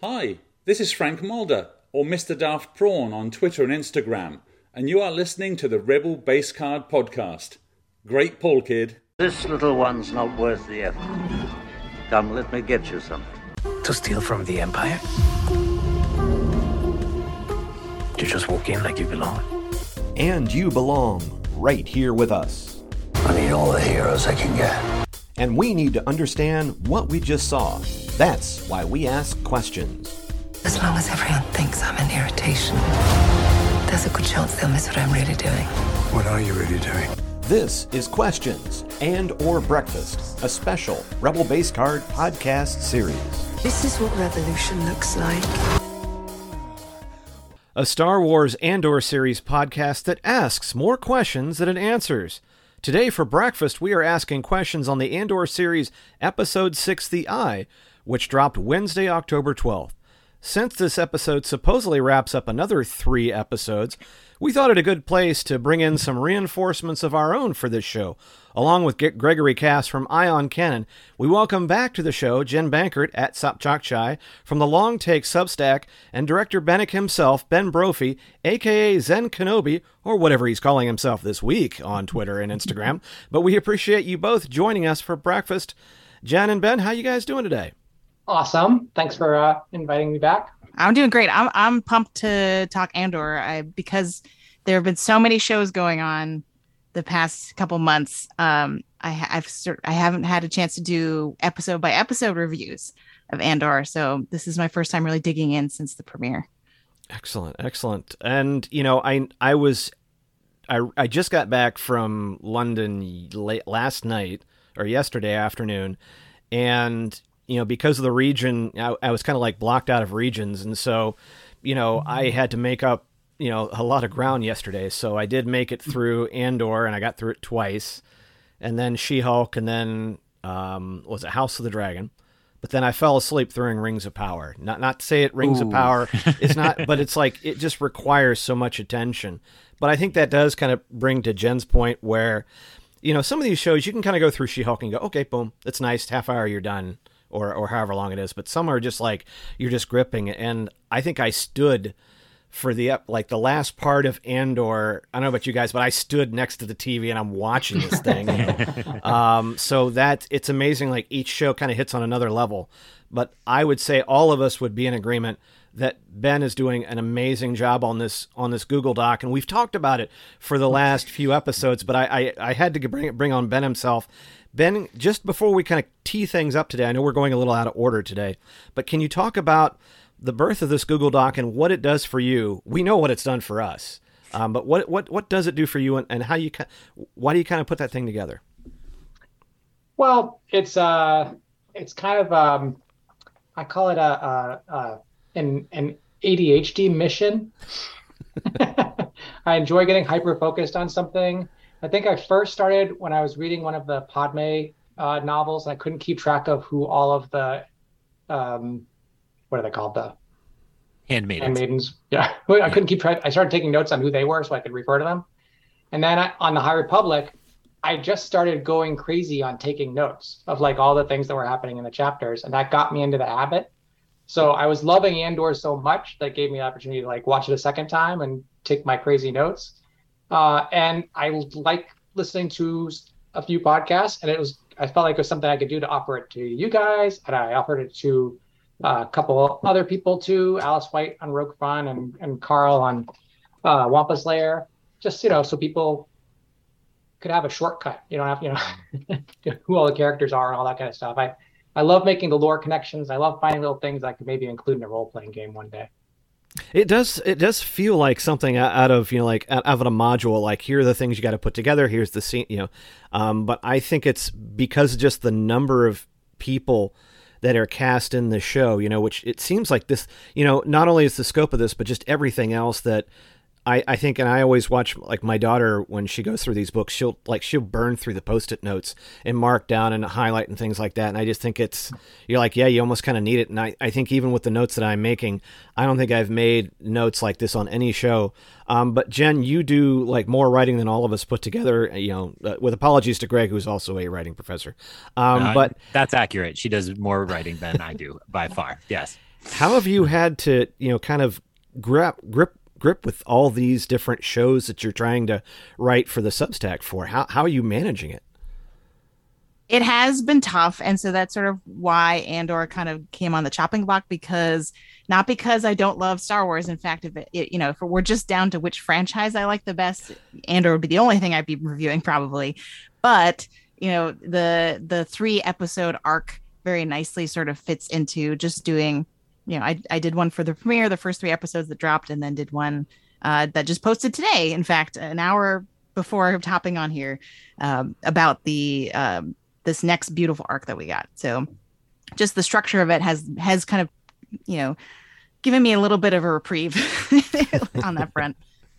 Hi, this is Frank Mulder, or Mr. Daft Prawn on Twitter and Instagram, and you are listening to the Rebel Base Card Podcast. Great pull, kid. This little one's not worth the effort. Come, let me get you something. To steal from the Empire? To just walk in like you belong? And you belong right here with us. I need all the heroes I can get. And we need to understand what we just saw. That's why we ask questions. As long as everyone thinks I'm an irritation, there's a good chance they'll miss what I'm really doing. What are you really doing? This is Questions and or Breakfast, a special Rebel Base Card podcast series. This is what revolution looks like. A Star Wars Andor series podcast that asks more questions than it answers. Today for breakfast, we are asking questions on the Andor series Episode 6, The Eye, which dropped Wednesday, October 12th. Since this episode supposedly wraps up another 3 episodes, we thought it a good place to bring in some reinforcements of our own for this show. Along with Gregory Cass from Ion Cannon, we welcome back to the show Jen Bankert at Sopchokchai from the Long Take Substack and director Bennick himself, Ben Brophy, a.k.a. Zen Kenobi, or whatever he's calling himself this week on Twitter and Instagram. But we appreciate you both joining us for breakfast. Jen and Ben, how you guys doing today? Awesome. Thanks for inviting me back. I'm doing great. I'm pumped to talk Andor because there have been so many shows going on the past couple months. I haven't had a chance to do episode by episode reviews of Andor, so this is my first time really digging in since the premiere. Excellent. And you know, I just got back from London last night or yesterday afternoon, and you know, because of the region, I was kind of like blocked out of regions. And so, you know, I had to make up, you know, a lot of ground yesterday. So I did make it through Andor, and I got through it twice. And then She-Hulk, and then, was it House of the Dragon? But then I fell asleep during Rings of Power. Not to say it Rings of Power. It's not, but it's like, it just requires so much attention. But I think that does kind of bring to Jen's point where, you know, some of these shows, you can kind of go through She-Hulk and go, okay, boom, it's nice, half hour, you're done. Or however long it is, but some are just like you're just gripping. And I think I stood for the last part of Andor. I don't know about you guys, but I stood next to the TV and I'm watching this thing. So that it's amazing. Like each show kind of hits on another level. But I would say all of us would be in agreement that Ben is doing an amazing job on this Google Doc, and we've talked about it for the last few episodes. But I had to bring on Ben himself. Ben, just before we kind of tee things up today, I know we're going a little out of order today, but can you talk about the birth of this Google Doc and what it does for you? We know what it's done for us, but what does it do for you, and why do you kind of put that thing together? Well, it's kind of I call it an ADHD mission. I enjoy getting hyper focused on something. I think I first started when I was reading one of the Padme novels, and I couldn't keep track of who all of the, what are they called? The handmaidens. Yeah. I couldn't keep track. I started taking notes on who they were so I could refer to them. And then on the High Republic, I just started going crazy on taking notes of like all the things that were happening in the chapters. And that got me into the habit. So I was loving Andor so much that gave me the opportunity to like watch it a second time and take my crazy notes. And I like listening to a few podcasts, and I felt like it was something I could do to offer it to you guys. And I offered it to a couple other people too, Alice White on Rogue Fun and Carl on Wampus Lair, just, you know, so people could have a shortcut. You don't have, you know, who all the characters are and all that kind of stuff. I love making the lore connections. I love finding little things I could maybe include in a role-playing game one day. It does feel like something out of, you know, like out of a module, like here are the things you got to put together. Here's the scene, you know, but I think it's because just the number of people that are cast in the show, you know, which it seems like this, you know, not only is the scope of this, but just everything else that I think, and I always watch, like my daughter, when she goes through these books, she'll burn through the Post-it notes and mark down and highlight and things like that. And I just think you're like, yeah, you almost kind of need it. And I think even with the notes that I'm making, I don't think I've made notes like this on any show. But Jen, you do like more writing than all of us put together, you know, with apologies to Greg, who's also a writing professor. But that's accurate. She does more writing than I do by far. Yes. How have you had to, kind of grip with all these different shows that you're trying to write for the Substack for? How are you managing it? It has been tough, and so that's sort of why Andor kind of came on the chopping block, not because I don't love Star Wars. In fact, if we're just down to which franchise I like the best, Andor would be the only thing I'd be reviewing probably. But the 3-episode arc very nicely sort of fits into just doing. I did one for the premiere, the first 3 episodes that dropped, and then did one that just posted today. In fact, an hour before hopping on here, about the this next beautiful arc that we got. So just the structure of it has kind of, given me a little bit of a reprieve on that front.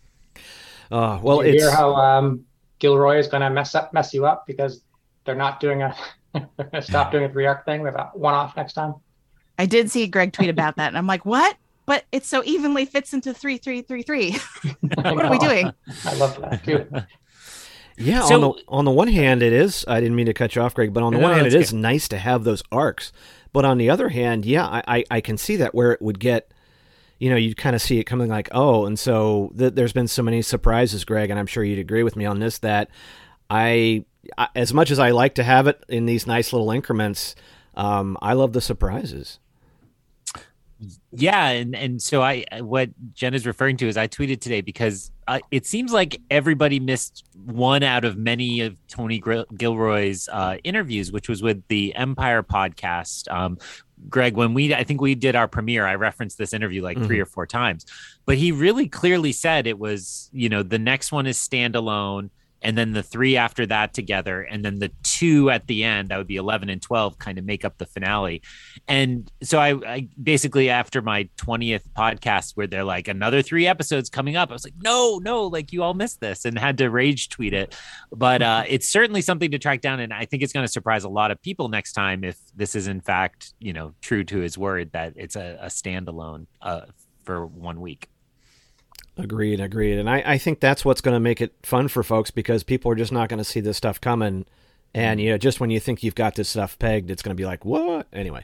Well, you hear how Gilroy is going to mess you up because they're not doing they're going to stop doing a 3-arc thing. They're about one off next time. I did see Greg tweet about that, and I'm like, what? But it so evenly fits into 3-3-3-3. What are we doing? I love that too. Yeah, so, on the one hand, it is. I didn't mean to cut you off, Greg, but on the one hand, it is nice to have those arcs. But on the other hand, yeah, I can see that where it would get, you'd kind of see it coming like, oh, and so there's been so many surprises, Greg, and I'm sure you'd agree with me on this, that I as much as I like to have it in these nice little increments, I love the surprises. Yeah, and so what Jen is referring to is I tweeted today because it seems like everybody missed one out of many of Tony Gilroy's interviews, which was with the Empire podcast. Greg, when I think we did our premiere, I referenced this interview like 3 or 4 times, but he really clearly said it was, the next one is standalone. And then the 3 after that together, and then the 2 at the end, that would be 11 and 12, kind of make up the finale. And so I basically, after my 20th podcast where they're like, another 3 episodes coming up, I was like, no, like you all missed this, and had to rage tweet it. But it's certainly something to track down. And I think it's going to surprise a lot of people next time if this is in fact, true to his word that it's a standalone for 1 week. Agreed. And I think that's what's going to make it fun for folks, because people are just not going to see this stuff coming. And, just when you think you've got this stuff pegged, it's going to be like, what? Anyway.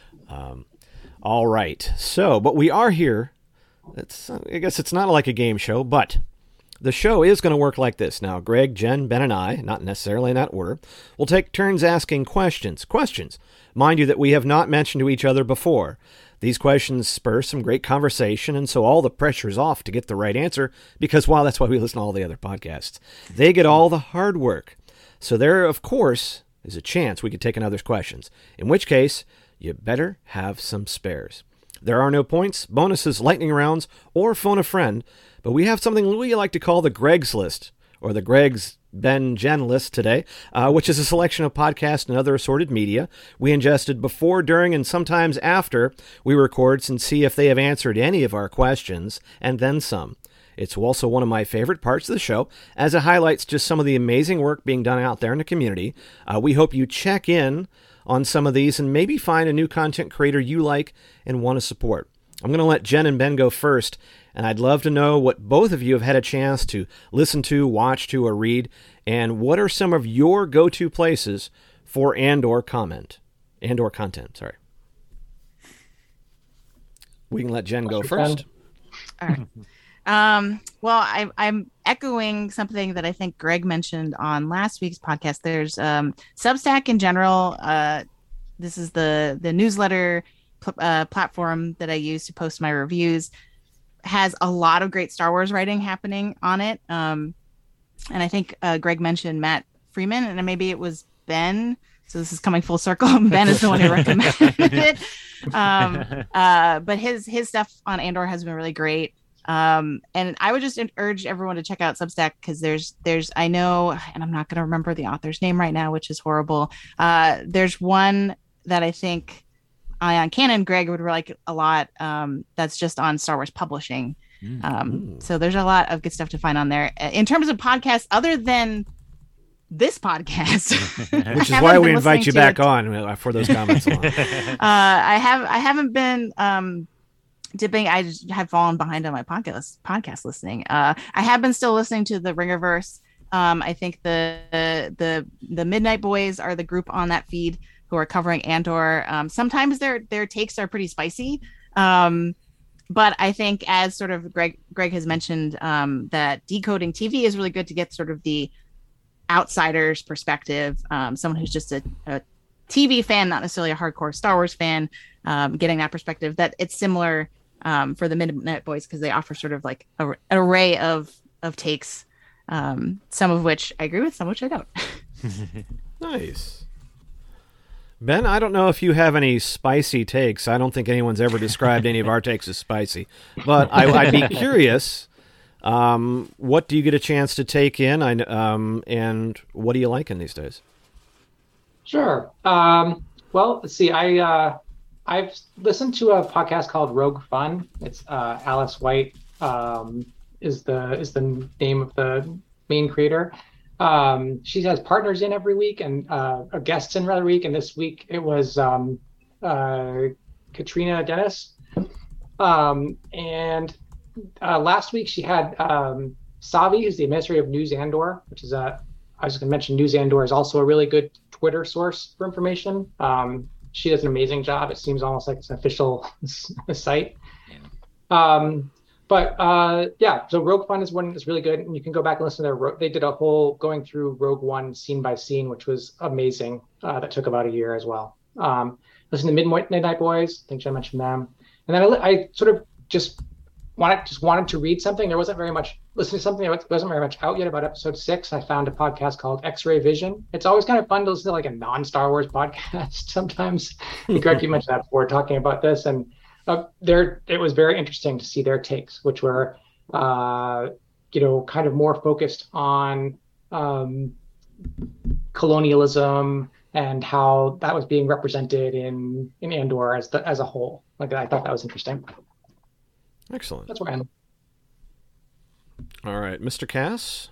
All right. So, but we are here. I guess it's not like a game show, but the show is going to work like this. Now, Greg, Jen, Ben, and I, not necessarily in that order, will take turns asking questions. Mind you that we have not mentioned to each other before. These questions spur some great conversation, and so all the pressure is off to get the right answer, because, well, that's why we listen to all the other podcasts. They get all the hard work. So there, of course, is a chance we could take another's questions, in which case, you better have some spares. There are no points, bonuses, lightning rounds, or phone a friend, but we have something we like to call the Greg's List, or the Greg's Ben Jen list today, which is a selection of podcasts and other assorted media we ingested before, during, and sometimes after we record, and see if they have answered any of our questions, and then some. It's also one of my favorite parts of the show, as it highlights just some of the amazing work being done out there in the community. We hope you check in on some of these and maybe find a new content creator you like and want to support. I'm going to let Jen and Ben go first, and I'd love to know what both of you have had a chance to listen to, watch to, or read, and what are some of your go-to places for Andor content. We can let Jen go first. All right. Well, I'm echoing something that I think Greg mentioned on last week's podcast. There's Substack in general. This is the newsletter platform that I use to post my reviews. Has a lot of great Star Wars writing happening on it. And I think Greg mentioned Matt Freeman, and maybe it was Ben. So this is coming full circle. Ben is the one who recommended it. But his stuff on Andor has been really great. And I would just urge everyone to check out Substack, because there's I know, and I'm not going to remember the author's name right now, which is horrible. There's one that I think Ion Cannon, Greg, would like a lot. That's just on Star Wars publishing. So there's a lot of good stuff to find on there. In terms of podcasts, other than this podcast, which is why we invite you back on for those comments. I haven't been dipping. I just have fallen behind on my podcast listening. I have been still listening to the Ringerverse. I think the Midnight Boys are the group on that feed who are covering Andor. Sometimes their takes are pretty spicy. But I think, as sort of Greg has mentioned, that decoding TV is really good to get sort of the outsider's perspective, someone who's just a TV fan, not necessarily a hardcore Star Wars fan, getting that perspective. That it's similar for the Midnight Boys because they offer sort of like an array of takes, some of which I agree with, some of which I don't. Nice. Ben, I don't know if you have any spicy takes. I don't think anyone's ever described any of our takes as spicy, but I'd be curious. What do you get a chance to take in? And what do you like in these days? Sure. Well, let's see. I've listened to a podcast called Rogue Fun. It's Alice White is the name of the main creator. She has partners in every week and guests in every week. And this week it was Katrina Dennis. And last week she had Savi, who's the administrator of News Andor, which is I was going to mention News Andor is also a really good Twitter source for information. She does an amazing job. It seems almost like it's an official site. So Rogue One is one that's really good, and you can go back and listen to their. They did a whole going through Rogue One scene by scene, which was amazing. That took about a year as well. Listen to Midnight Boys. I think I mentioned them, and then I sort of just wanted to read something. There wasn't very much listening to something that wasn't very much out yet about episode 6. I found a podcast called X-Ray Vision. It's always kind of fun to listen to like a non-Star Wars podcast sometimes. Greg, you mentioned that before talking about this, and it was very interesting to see their takes, which were kind of more focused on colonialism and how that was being represented in Andor as a whole. Like, I thought that was interesting. Excellent. That's where I am. All right, Mr. Cass.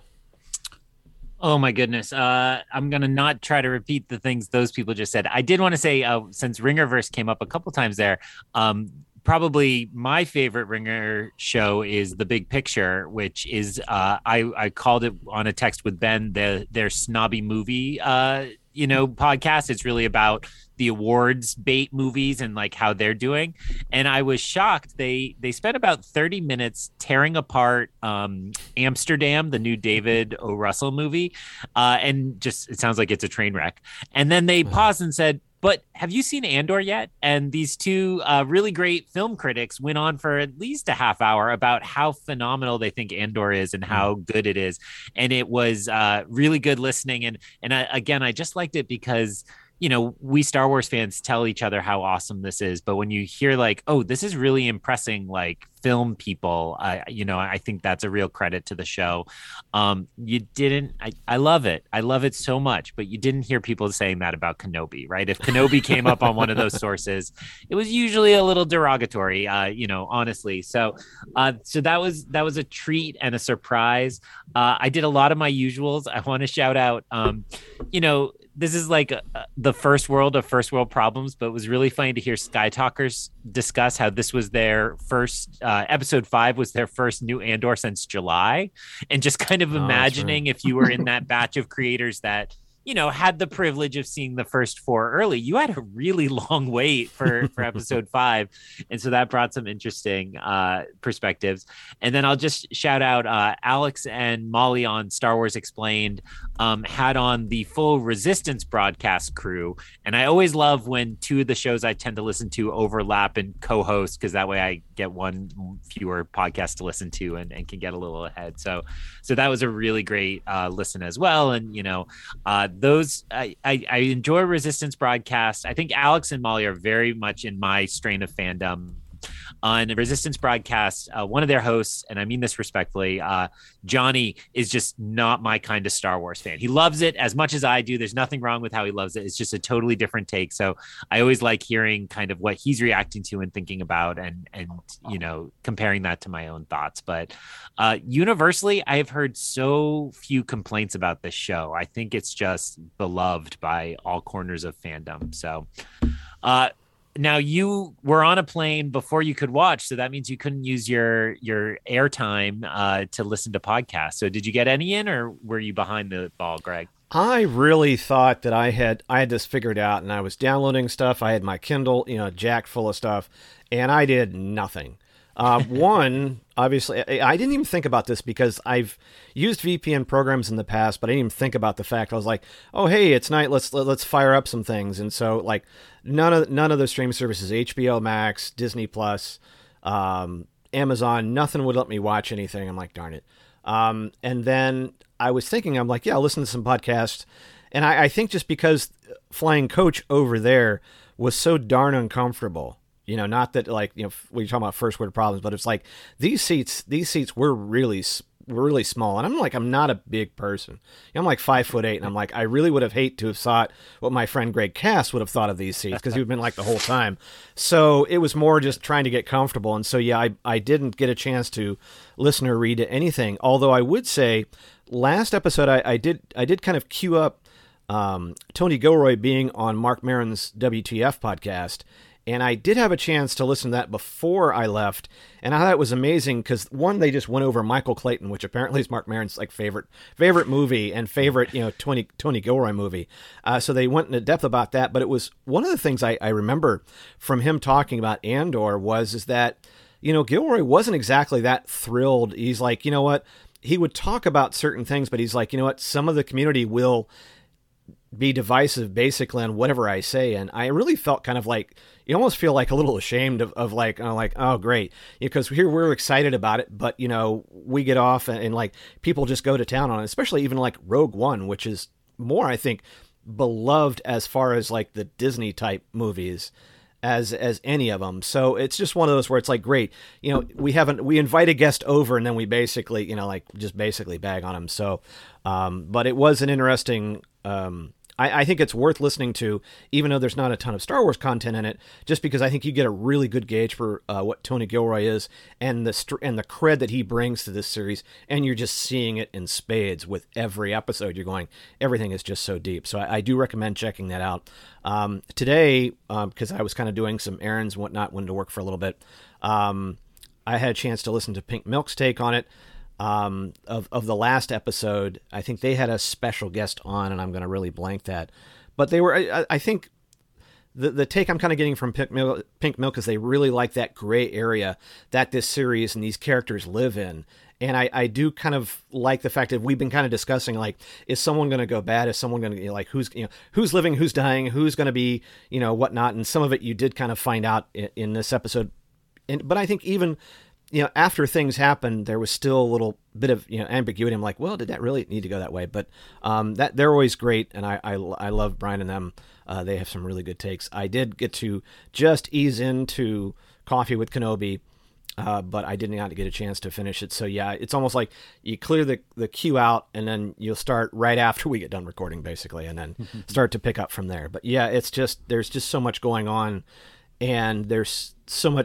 Oh my goodness. I'm going to not try to repeat the things those people just said. I did want to say, since Ringerverse came up a couple times there, probably my favorite Ringer show is The Big Picture, which is, I called it on a text with Ben, their snobby movie, podcast. It's really about the awards bait movies and like how they're doing. And I was shocked. They spent about 30 minutes tearing apart Amsterdam, the new David O. Russell movie. And just, it sounds like it's a train wreck. And then they paused and said, but have you seen Andor yet? And these two really great film critics went on for at least a half hour about how phenomenal they think Andor is and how good it is. And it was really good listening. And I just liked it because, we Star Wars fans tell each other how awesome this is. But when you hear like, oh, this is really impressing, like film people, I think that's a real credit to the show. I love it. I love it so much, but you didn't hear people saying that about Kenobi, right? If Kenobi came up on one of those sources, it was usually a little derogatory, honestly. So that was a treat and a surprise. I did a lot of my usuals. I want to shout out, this is like the first world of first world problems, but it was really funny to hear Sky Talkers discuss how this was their first, episode 5 was their first new Andor since July. And just kind of imagining if you were in that batch of creators that, had the privilege of seeing the first 4 early, you had a really long wait for episode 5. And so that brought some interesting perspectives. And then I'll just shout out Alex and Molly on Star Wars Explained had on the full Resistance broadcast crew. And I always love when 2 of the shows I tend to listen to overlap and co-host, because that way I get one fewer podcast to listen to and can get a little ahead. So that was a really great listen as well. And, those I enjoy Resistance broadcast. I think Alex and Molly are very much in my strain of fandom. On Resistance broadcast, one of their hosts, and I mean this respectfully, Johnny is just not my kind of Star Wars fan. He loves it as much as I do. There's nothing wrong with how he loves it. It's just a totally different take. So I always like hearing kind of what he's reacting to and thinking about and comparing that to my own thoughts. But universally, I have heard so few complaints about this show. I think it's just beloved by all corners of fandom. So Now you were on a plane before you could watch, so that means you couldn't use your airtime to listen to podcasts. So did you get any in, or were you behind the ball, Greg? I really thought that I had this figured out, and I was downloading stuff. I had my Kindle, jacked full of stuff, and I did nothing. One, obviously, I didn't even think about this because I've used VPN programs in the past, but I didn't even think about the fact I was like, oh, hey, it's night. Let's fire up some things. And so like none of the streaming services, HBO Max, Disney Plus, Amazon, nothing would let me watch anything. I'm like, darn it. And then I was thinking, I'm like, yeah, I'll listen to some podcasts. And I think just because flying coach over there was so darn uncomfortable. Not that like, when you're talking about first world problems, but it's like these seats were really small. And I'm not a big person. I'm like 5'8", and I'm like, I really would have hated to have thought what my friend Greg Cass would have thought of these seats because he would have been like the whole time. So it was more just trying to get comfortable. And so, yeah, I didn't get a chance to listen or read anything. Although I would say last episode, I did kind of queue up Tony Gilroy being on Mark Maron's WTF podcast. And I did have a chance to listen to that before I left, and I thought it was amazing because one, they just went over Michael Clayton, which apparently is Mark Maron's like favorite movie and favorite Tony Gilroy movie. So they went into depth about that. But it was one of the things I remember from him talking about Andor is that Gilroy wasn't exactly that thrilled. He's like, you know what, he would talk about certain things, but he's like, you know what, some of the community will be divisive basically on whatever I say. And I really felt kind of like, you almost feel like a little ashamed of like, oh, great. Because here we're excited about it, but we get off and like people just go to town on it, especially even like Rogue One, which is more, I think, beloved as far as like the Disney type movies as any of them. So it's just one of those where it's like, great, we invite a guest over and then we basically, just basically bag on them. So, but it was an interesting, I think it's worth listening to, even though there's not a ton of Star Wars content in it, just because I think you get a really good gauge for what Tony Gilroy is and the cred that he brings to this series, and you're just seeing it in spades with every episode. You're going, everything is just so deep. So I do recommend checking that out. Today, because I was kind of doing some errands and whatnot, went to work for a little bit, I had a chance to listen to Pink Milk's take on it. Of the last episode. I think they had a special guest on, and I'm going to really blank that. But they were, I think, the take I'm kind of getting from Pink Milk is they really like that gray area that this series and these characters live in. And I do kind of like the fact that we've been kind of discussing, like, is someone going to go bad? Is someone going to, like, who's living, who's dying, who's going to be, whatnot? And some of it you did kind of find out in this episode. But I think even after things happened, there was still a little bit of, ambiguity. I'm like, well, did that really need to go that way? But that they're always great, and I love Brian and them. They have some really good takes. I did get to just ease into Coffee with Kenobi, but I did not get a chance to finish it. So yeah, it's almost like you clear the queue out, and then you'll start right after we get done recording, basically, and then start to pick up from there. But yeah, it's just there's just so much going on, and there's so much,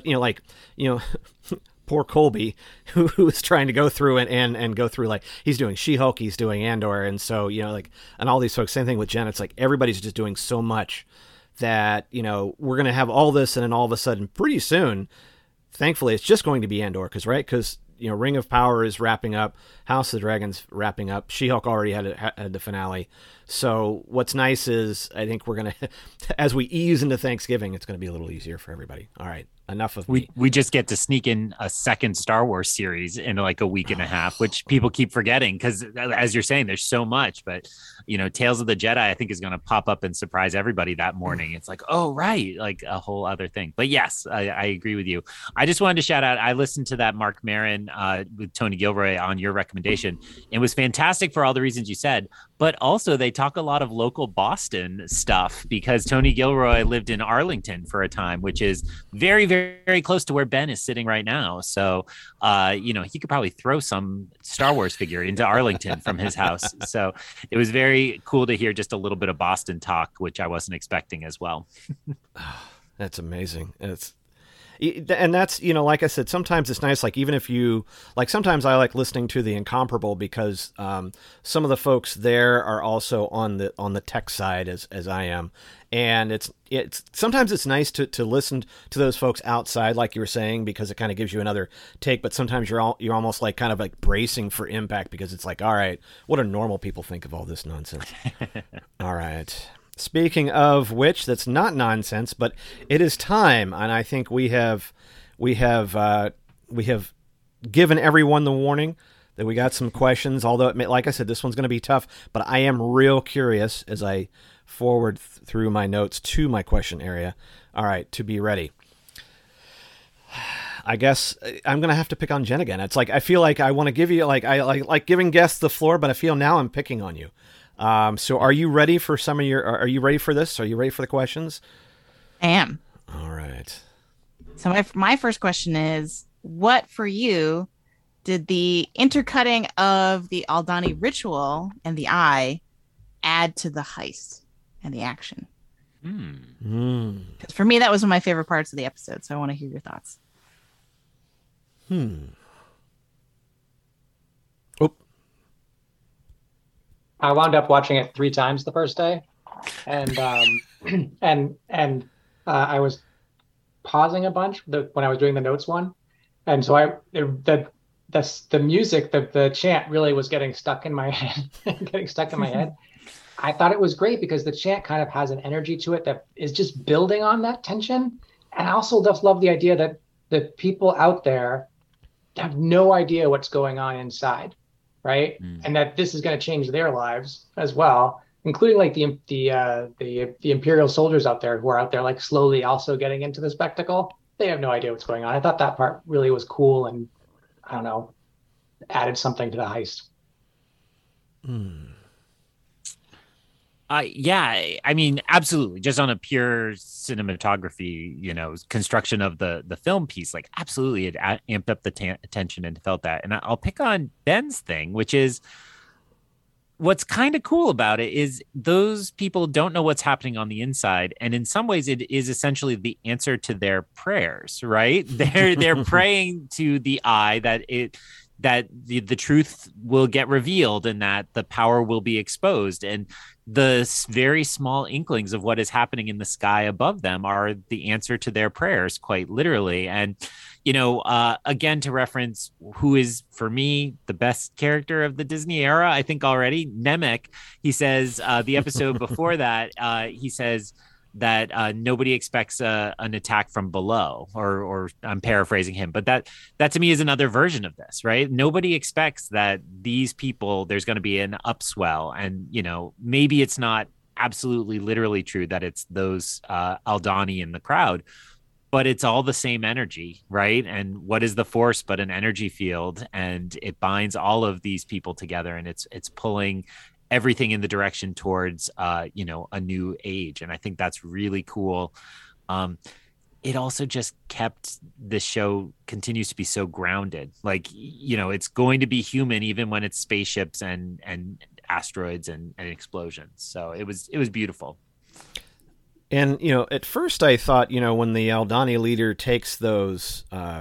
poor Colby, who is trying to go through and go through, like, he's doing She-Hulk, he's doing Andor, and so, and all these folks, same thing with Jen, it's like everybody's just doing so much that, we're going to have all this, and then all of a sudden, pretty soon, thankfully, it's just going to be Andor, because Ring of Power is wrapping up, House of the Dragon's wrapping up, She-Hulk already had the finale, so what's nice is, I think we're going to, as we ease into Thanksgiving, it's going to be a little easier for everybody. All right. Enough of me. We just get to sneak in a second Star Wars series in like a week and a half, which people keep forgetting because, as you're saying, there's so much. But Tales of the Jedi, I think, is going to pop up and surprise everybody that morning. It's like, oh right, like a whole other thing. But yes, I agree with you. I just wanted to shout out. I listened to that Mark Maron with Tony Gilroy on your recommendation. It was fantastic for all the reasons you said. But also, they talk a lot of local Boston stuff because Tony Gilroy lived in Arlington for a time, which is very, very, very close to where Ben is sitting right now. So, he could probably throw some Star Wars figure into Arlington from his house. So it was very cool to hear just a little bit of Boston talk, which I wasn't expecting as well. That's amazing. And that's, like I said, sometimes it's nice, like, even if you, like, sometimes I like listening to The Incomparable because some of the folks there are also on the tech side as I am. And it's sometimes it's nice to listen to those folks outside, like you were saying, because it kind of gives you another take. But sometimes you're almost like kind of like bracing for impact, because it's like, all right, what do normal people think of all this nonsense? All right. Speaking of which, that's not nonsense, but it is time, and I think we have given everyone the warning that we got some questions. Although, like I said, this one's going to be tough, but I am real curious as I forward through my notes to my question area. All right, to be ready. I guess I'm going to have to pick on Jen again. It's like I feel like I want to give you I like giving guests the floor, but I feel now I'm picking on you. So are you ready for are you ready for this? Are you ready for the questions? I am. All right. So my first question is, what for you did the intercutting of the Aldani ritual and the eye add to the heist and the action? Because for me, that was one of my favorite parts of the episode. So I want to hear your thoughts. I wound up watching it 3 times the first day, and I was pausing a bunch when I was doing the notes one, and so the music, the chant really was getting stuck in my head, I thought it was great because the chant kind of has an energy to it that is just building on that tension, and I also just love the idea that the people out there have no idea what's going on inside. Right. And that this is going to change their lives as well, including like the Imperial soldiers out there who are out there like slowly also getting into the spectacle. They have no idea what's going on. I thought that part really was cool and, I don't know, added something to the heist. Yeah, I mean, absolutely. Just on a pure cinematography, construction of the film piece, like absolutely, it amped up the attention and felt that. And I'll pick on Ben's thing, which is what's kind of cool about it is those people don't know what's happening on the inside, and in some ways, it is essentially the answer to their prayers. Right? They're praying to the eye that the truth will get revealed and that the power will be exposed. And the very small inklings of what is happening in the sky above them are the answer to their prayers, quite literally. And, again, to reference who is, for me, the best character of the Disney era, I think already, Nemec, he says, the episode before that, he says that nobody expects an attack from below, or I'm paraphrasing him, but that to me is another version of this, right? Nobody expects that these people, there's going to be an upswell, and maybe it's not absolutely literally true that it's those Aldani in the crowd, but it's all the same energy, right? And what is the Force but an energy field, and it binds all of these people together, and it's pulling everything in the direction towards, a new age. And I think that's really cool. It also just kept the show continues to be so grounded. Like, it's going to be human, even when it's spaceships and asteroids and explosions. So it was beautiful. And, at first I thought, when the Aldani leader takes the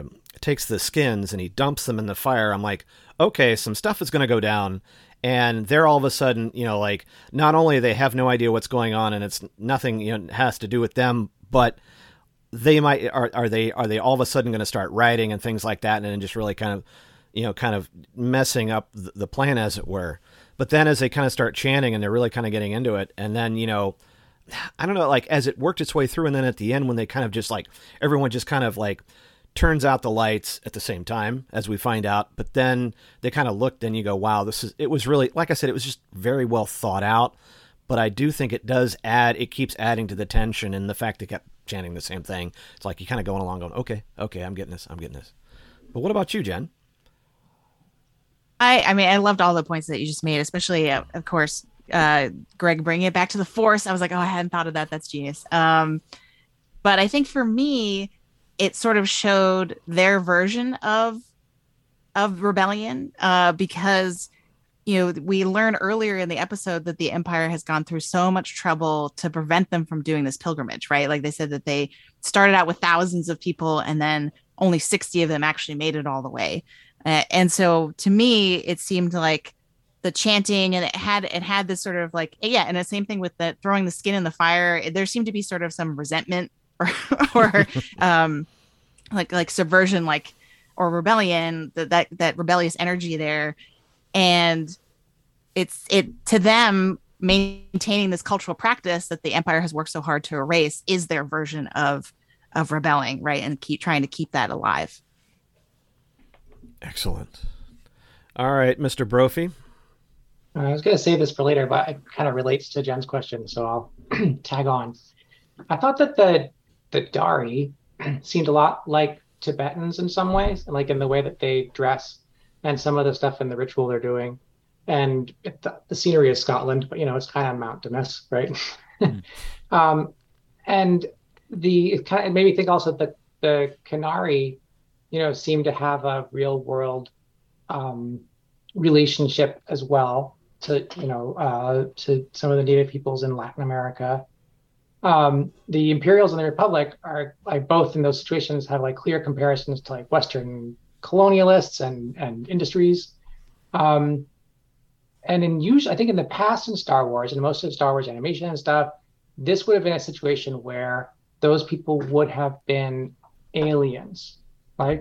skins and he dumps them in the fire, I'm like, okay, some stuff is going to go down. And they're all of a sudden, like, not only they have no idea what's going on and it's nothing, has to do with them, but they might, are they all of a sudden going to start rioting and things like that, and then just really kind of messing up the plan, as it were. But then as they kind of start chanting and they're really kind of getting into it, and then, I don't know, like as it worked its way through, and then at the end when they kind of just like, everyone just kind of like turns out the lights at the same time, as we find out, but then they kind of looked and you go, wow, it was really, like I said, it was just very well thought out. But I do think it keeps adding to the tension, and the fact they kept chanting the same thing. It's like you kind of going along going, okay, I'm getting this. But what about you, Jen? I mean, I loved all the points that you just made, especially, of course, Greg bringing it back to the Force. I was like, oh, I hadn't thought of that. That's genius. But I think for me, it sort of showed their version of rebellion, because we learn earlier in the episode that the Empire has gone through so much trouble to prevent them from doing this pilgrimage, right? Like they said that they started out with thousands of people and then only 60 of them actually made it all the way. And so to me, it seemed like the chanting, and it had this sort of like, yeah, and the same thing with the throwing the skin in the fire. There seemed to be sort of some resentment or like subversion, like, or rebellion, that rebellious energy there. And it's to them, maintaining this cultural practice that the Empire has worked so hard to erase is their version of rebelling, right? And trying to keep that alive. Excellent. All right, Mr. Brophy. I was going to save this for later, but it kind of relates to Jen's question, so I'll tag on. I thought that the Dari seemed a lot like Tibetans in some ways, like in the way that they dress and some of the stuff in the ritual they're doing. And the scenery is Scotland, but it's kind of mountainous, right? And it made me think also that the Kenari, seem to have a real world relationship as well to some of the native peoples in Latin America. The Imperials and the Republic are like, both in those situations have like clear comparisons to like Western colonialists and industries. And I think in the past in Star Wars and most of Star Wars animation and stuff, this would have been a situation where those people would have been aliens, right?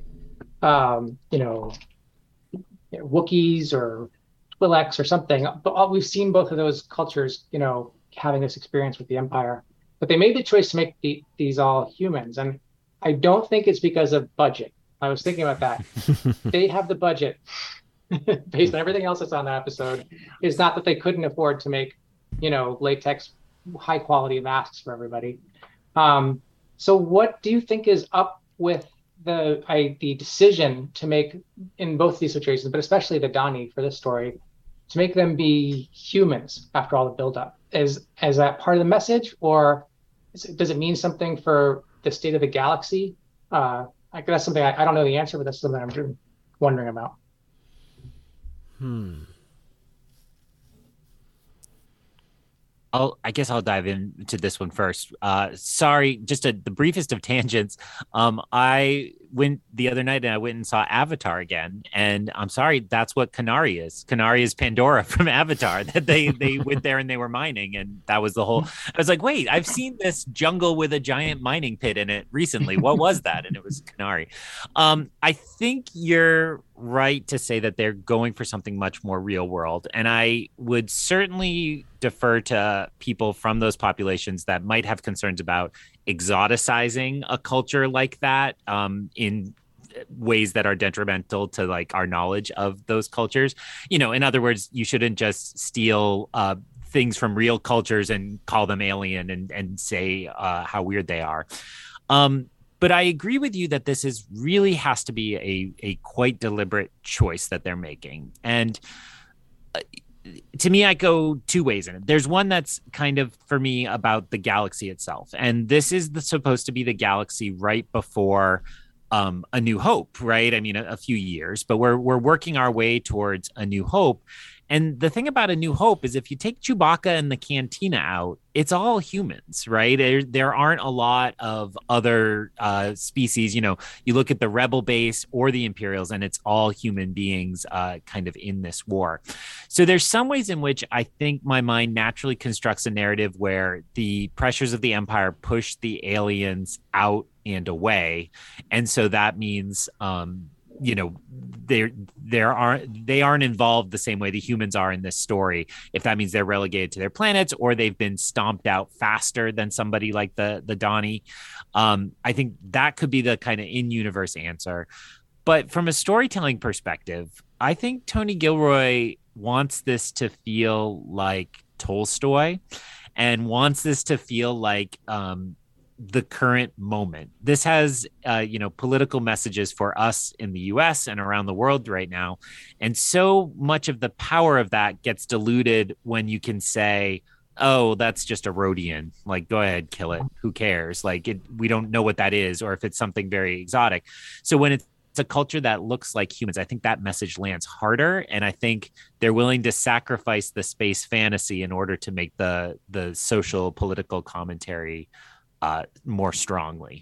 Wookiees or Twi'leks or something. But we've seen both of those cultures, having this experience with the Empire. But they made the choice to make these all humans. And I don't think it's because of budget. I was thinking about that. They have the budget. Based on everything else that's on that episode, is not that they couldn't afford to make, latex, high quality masks for everybody. So what do you think is up with the decision to make, in both these situations, but especially the Dani for this story, to make them be humans after all the buildup? Is that part of the message, or does it mean something for the state of the galaxy? That's something I don't know the answer, but that's something I'm wondering about. I guess I'll dive into this one first. Sorry, just the briefest of tangents. I went the other night and I went and saw Avatar again, and I'm sorry, that's what Kenari is. Kenari is Pandora from Avatar. That they went there and they were mining, and that was the whole. I was like, wait, I've seen this jungle with a giant mining pit in it recently. What was that? And it was Kenari. I think you're right to say that they're going for something much more real world, and I would certainly defer to people from those populations that might have concerns about exoticizing a culture like that in ways that are detrimental to like our knowledge of those cultures. In other words, you shouldn't just steal things from real cultures and call them alien and say how weird they are. But I agree with you that this really has to be a quite deliberate choice that they're making. And to me, I go two ways in it. There's one that's kind of, for me, about the galaxy itself. And this is supposed to be the galaxy right before A New Hope, right? I mean, a few years, but we're working our way towards A New Hope. And the thing about A New Hope is if you take Chewbacca and the Cantina out, it's all humans, right? There aren't a lot of other species. You look at the Rebel base or the Imperials, and it's all human beings kind of in this war. So there's some ways in which I think my mind naturally constructs a narrative where the pressures of the Empire push the aliens out and away. And so that means they aren't involved the same way the humans are in this story. If that means they're relegated to their planets or they've been stomped out faster than somebody like the Dani, I think that could be the kind of in-universe answer. But from a storytelling perspective, I think Tony Gilroy wants this to feel like Tolstoy and wants this to feel like the current moment. This has, political messages for us in the US and around the world right now. And so much of the power of that gets diluted when you can say, oh, that's just a Rhodian. Like, go ahead, kill it. Who cares? Like, we don't know what that is, or if it's something very exotic. So when it's a culture that looks like humans, I think that message lands harder. And I think they're willing to sacrifice the space fantasy in order to make the social political commentary more strongly.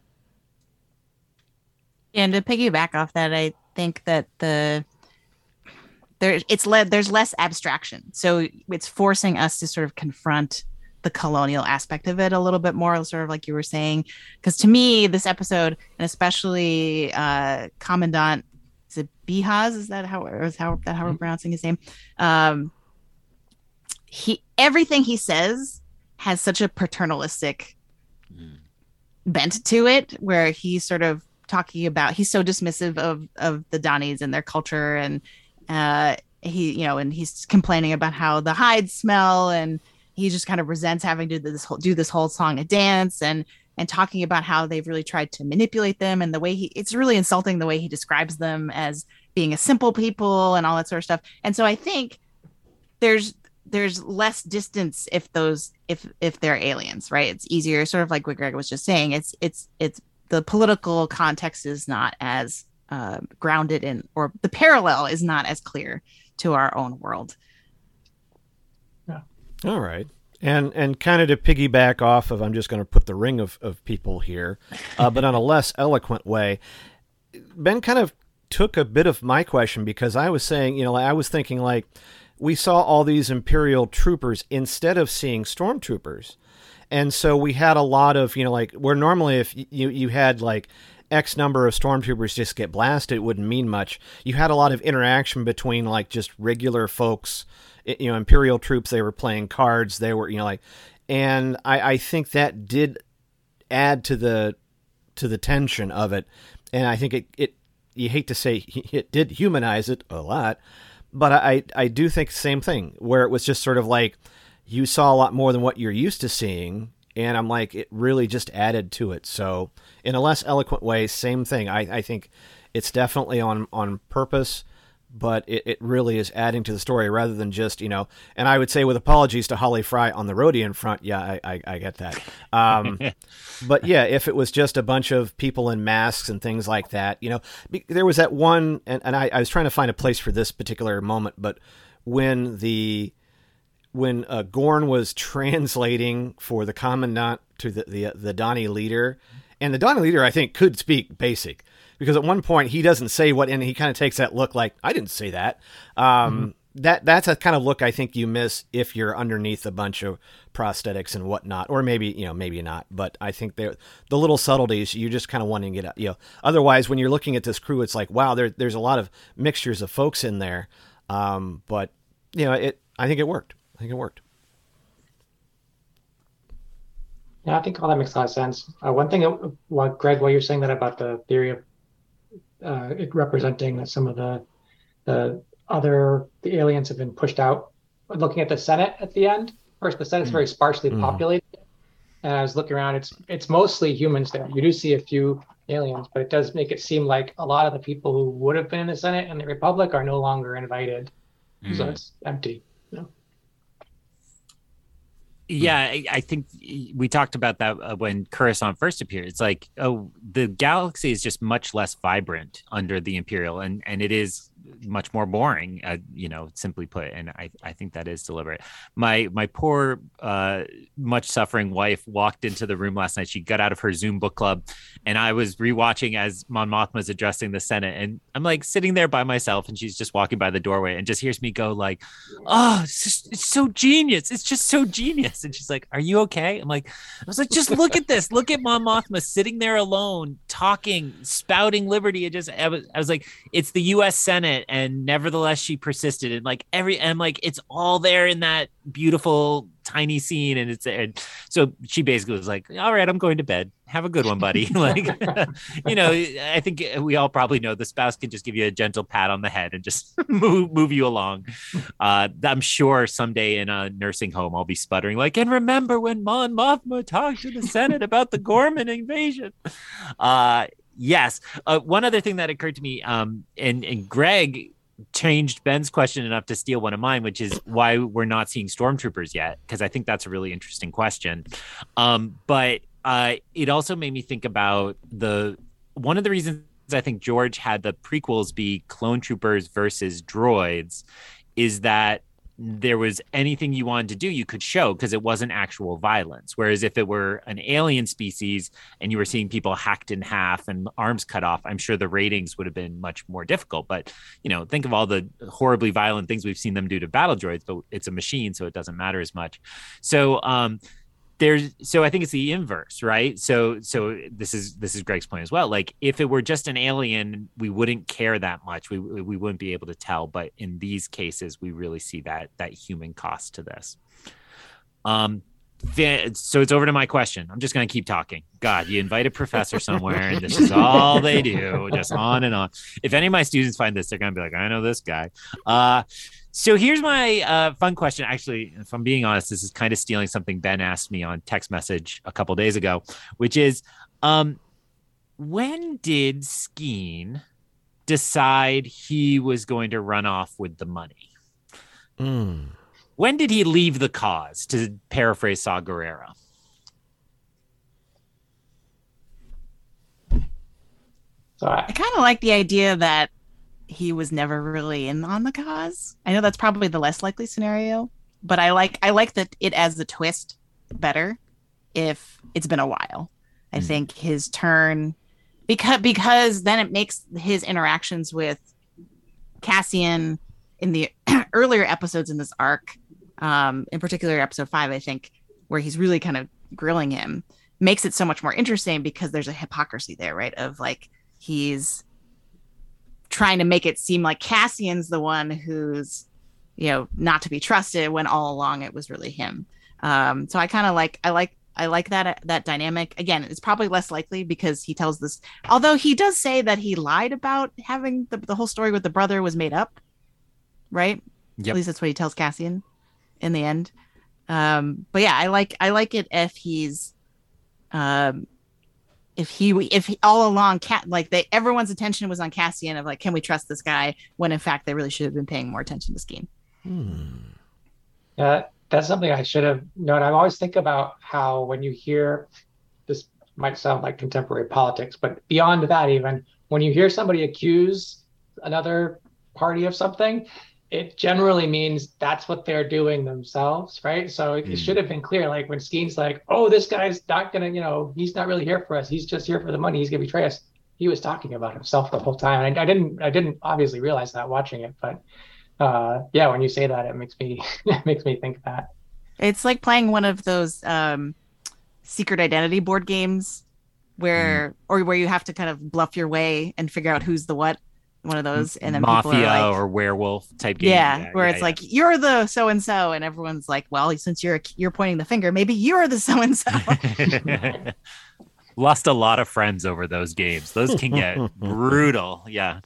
And to piggyback off that, I think that there's less abstraction, so it's forcing us to sort of confront the colonial aspect of it a little bit more, sort of like you were saying. Because to me, this episode, and especially Commandant, is it Bihaz? Is that how we're pronouncing his name? Everything he says has such a paternalistic bent to it, where he's sort of talking about, he's so dismissive of the Donnies and their culture, and and he's complaining about how the hides smell, and he just kind of resents having to do this whole song and dance, and talking about how they've really tried to manipulate them, and the way it's really insulting the way he describes them as being a simple people and all that sort of stuff. And so I think there's less distance if they're aliens, right? It's easier, sort of like what Greg was just saying. It's the political context is not as grounded in, or the parallel is not as clear to our own world. Yeah. All right. And kind of to piggyback off of, I'm just going to put the ring of people here, but on a less eloquent way, Ben kind of took a bit of my question, because I was saying, I was thinking, like, we saw all these Imperial troopers instead of seeing stormtroopers. And so we had a lot of, like, where normally if you had like X number of stormtroopers just get blasted, it wouldn't mean much. You had a lot of interaction between like just regular folks, Imperial troops. They were playing cards. They were, and I think that did add to the tension of it. And I think it you hate to say it did humanize it a lot, but I do think the same thing, where it was just sort of like you saw a lot more than what you're used to seeing. And I'm like, it really just added to it. So in a less eloquent way, same thing. I think it's definitely on purpose, but it really is adding to the story rather than just, and I would say, with apologies to Holly Fry on the Rodian front, yeah, I get that. But yeah, if it was just a bunch of people in masks and things like that, there was that one, and I was trying to find a place for this particular moment, but when Gorn was translating for the Commandant to the Donnie leader, and the Donnie leader, I think, could speak basic, because at one point he doesn't say what, and he kind of takes that look like, I didn't say that. That's a kind of look I think you miss if you're underneath a bunch of prosthetics and whatnot, or maybe, maybe not. But I think the little subtleties, you just kind of want to get, otherwise when you're looking at this crew, it's like, wow, there's a lot of mixtures of folks in there. But I think it worked. Yeah, I think all that makes a lot of sense. One thing, Greg, while you're saying that about the theory of it representing that some of the aliens have been pushed out, looking at the Senate at the end. First, the Senate's very sparsely populated, and I was looking around. It's mostly humans there. You do see a few aliens, but it does make it seem like a lot of the people who would have been in the Senate and the Republic are no longer invited, so it's empty. Yeah, I think we talked about that when Coruscant first appeared. It's like, the galaxy is just much less vibrant under the Imperial, and it is much more boring, simply put. And I think that is deliberate. My poor, much suffering wife walked into the room last night. She got out of her Zoom book club, and I was rewatching as Mon Mothma's addressing the Senate, and I'm like sitting there by myself, and she's just walking by the doorway and just hears me go like, "Oh, it's so genius! It's just so genius!" And she's like, "Are you okay?" I was like, "Just look at this! Look at Mon Mothma sitting there alone, talking, spouting liberty." I was like, "It's the U.S. Senate." And nevertheless, she persisted, and I'm like, it's all there in that beautiful tiny scene, and so she basically was like, "All right, I'm going to bed. Have a good one, buddy." I think we all probably know the spouse can just give you a gentle pat on the head and just move you along. I'm sure someday in a nursing home I'll be sputtering like, "And remember when Mon Mothma talked to the Senate about the Gorman invasion?" Yes. One other thing that occurred to me, and Greg changed Ben's question enough to steal one of mine, which is why we're not seeing stormtroopers yet, because I think that's a really interesting question. But it also made me think about one of the reasons I think George had the prequels be clone troopers versus droids is that there was anything you wanted to do, you could show because it wasn't actual violence. Whereas if it were an alien species and you were seeing people hacked in half and arms cut off, I'm sure the ratings would have been much more difficult. But, think of all the horribly violent things we've seen them do to battle droids, but it's a machine, so it doesn't matter as much. So, so I think it's the inverse, right? So this is Greg's point as well. Like if it were just an alien, we wouldn't care that much. We wouldn't be able to tell. But in these cases, we really see that human cost to this. So it's over to my question. I'm just going to keep talking. God, you invite a professor somewhere and this is all they do, just on and on. If any of my students find this, they're going to be like, I know this guy. So here's my fun question. Actually, if I'm being honest, this is kind of stealing something Ben asked me on text message a couple days ago, which is, when did Skeen decide he was going to run off with the money? When did he leave the cause, to paraphrase Saw Gerrera? So I kind of like the idea that he was never really in on the cause. I know that's probably the less likely scenario, but I like that it as the twist better if it's been a while. I think his turn, because then it makes his interactions with Cassian in the earlier episodes in this arc, in particular episode 5, I think, where he's really kind of grilling him, makes it so much more interesting because there's a hypocrisy there, right? Of like, he's trying to make it seem like Cassian's the one who's, not to be trusted, when all along it was really him. So I kind of like that dynamic. Again, it's probably less likely because he tells this, although he does say that he lied about having the whole story with the brother was made up, right? Yep. At least that's what he tells Cassian in the end. But yeah, I like it if he's, if he all along everyone's attention was on Cassian of like, can we trust this guy, when in fact they really should have been paying more attention to Skeen. That's something I should have known. I always think about how when you hear, this might sound like contemporary politics, but beyond that, even when you hear somebody accuse another party of something, it generally means that's what they're doing themselves, right? So it should have been clear, like when Skeen's like, oh, this guy's not gonna, he's not really here for us, he's just here for the money, he's gonna betray us. He was talking about himself the whole time. And I didn't obviously realize that watching it, but yeah, when you say that, it makes me think that. It's like playing one of those secret identity board games where you have to kind of bluff your way and figure out who's the what. One of those, and then Mafia people are like, or werewolf type game. Yeah, where it's like, you're the so and so, and everyone's like, well, since you're pointing the finger, maybe you're the so and so. Lost a lot of friends over those games. Those can get brutal. Yeah.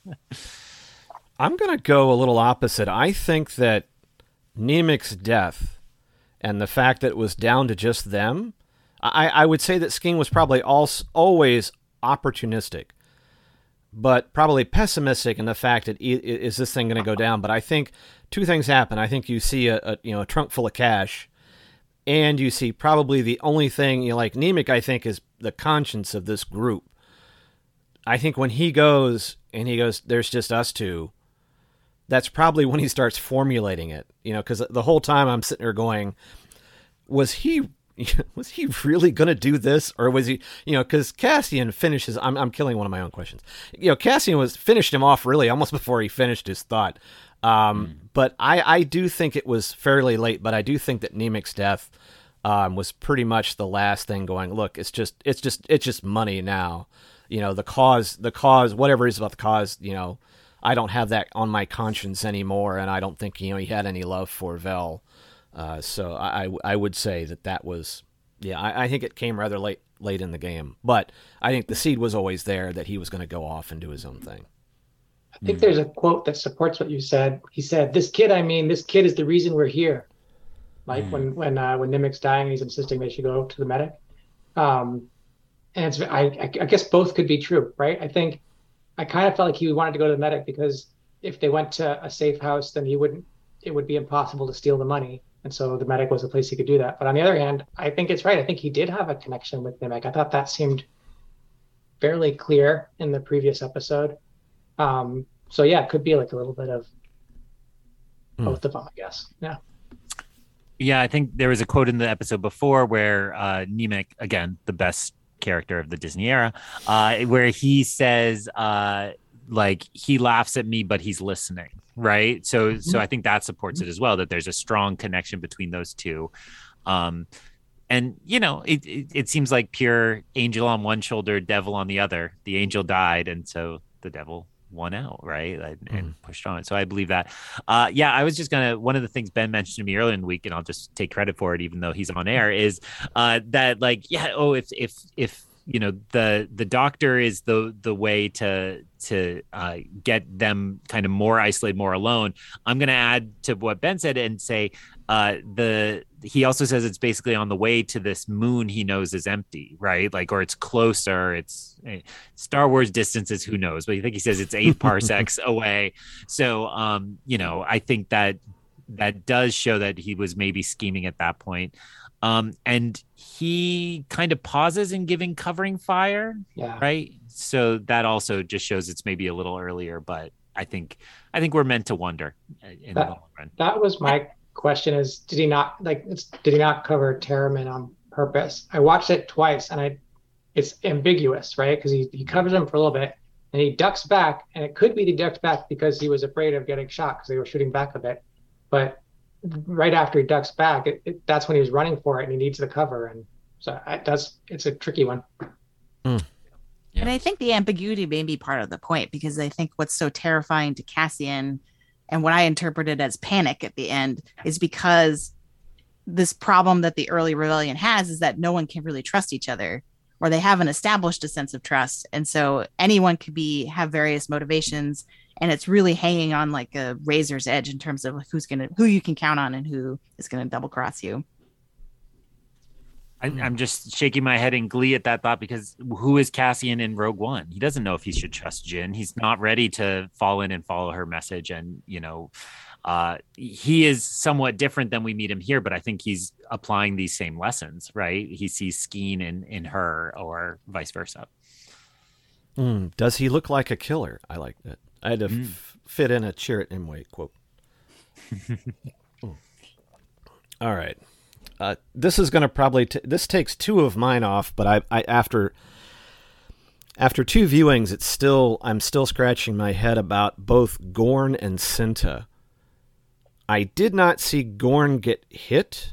I'm gonna go a little opposite. I think that Nemik's death and the fact that it was down to just them, I would say that Skeen was probably always opportunistic, but probably pessimistic in the fact that is this thing going to go down? But I think two things happen. I think you see a trunk full of cash, and you see probably the only thing, like Nemik, I think, is the conscience of this group. I think when he goes, there's just us two, that's probably when he starts formulating it, because the whole time I'm sitting there going, was he really going to do this? Or was he, because Cassian finishes, I'm killing one of my own questions. Cassian finished him off really almost before he finished his thought. But I do think it was fairly late, but I do think that Nemik's death was pretty much the last thing going, look, it's just money now. The cause, whatever it is about the cause, I don't have that on my conscience anymore. And I don't think, he had any love for Vel. So I would say that was, I think it came rather late in the game, but I think the seed was always there that he was going to go off and do his own thing. I think there's a quote that supports what you said. He said, this kid is the reason we're here. Like when Nemik's dying, he's insisting they should go to the medic. And I guess both could be true, right? I think I kind of felt like he wanted to go to the medic because if they went to a safe house, then it would be impossible to steal the money. And so the medic was the place he could do that. But on the other hand, I think it's right. I think he did have a connection with Nemik. I thought that seemed fairly clear in the previous episode. So yeah, it could be like a little bit of both of them, I guess. Yeah. Yeah, I think there was a quote in the episode before where Nemec, again, the best character of the Disney era, where he says, like, he laughs at me, but he's listening, right? So I think that supports it as well, that there's a strong connection between those two. And, you know, it seems like pure angel on one shoulder, devil on the other. The angel died, and so the devil won out, right? And pushed on. So I believe that. Yeah, I was just one of the things Ben mentioned to me earlier in the week, and I'll just take credit for it, even though he's on air, is that, like, yeah, if you know, the doctor is the way to get them kind of more isolated, more alone. I'm going to add to what Ben said and say he also says it's basically on the way to this moon he knows is empty, right? Like, or it's closer. It's Star Wars distances, who knows? But I think he says it's 8 parsecs away. So, you know, I think that does show that he was maybe scheming at that point. And he kind of pauses in giving covering fire, right? So that also just shows it's maybe a little earlier, but I think we're meant to wonder in the long run. That was my question: is did he not cover Terramin on purpose? I watched it twice, and it's ambiguous, right? Because he covers him for a little bit, and he ducks back, and it could be he ducked back because he was afraid of getting shot because they were shooting back a bit, but right after he ducks back, that's when he was running for it, and he needs the cover, and so it's a tricky one. Yeah. And I think the ambiguity may be part of the point, because I think what's so terrifying to Cassian, and what I interpreted as panic at the end, is because this problem that the early rebellion has is that no one can really trust each other, or they haven't established a sense of trust, and so anyone could have various motivations. And it's really hanging on like a razor's edge in terms of who you can count on and who is going to double cross you. I'm just shaking my head in glee at that thought, because who is Cassian in Rogue One? He doesn't know if he should trust Jyn. He's not ready to fall in and follow her message. And, you know, he is somewhat different than we meet him here, but I think he's applying these same lessons, right? He sees Skeen in her, or vice versa. Does he look like a killer? I like that. I had to fit in a Chirrut Imwe quote. All right. This is going to probably this takes 2 of mine off, but I after 2 viewings, I'm still scratching my head about both Gorn and Cinta. I did not see Gorn get hit.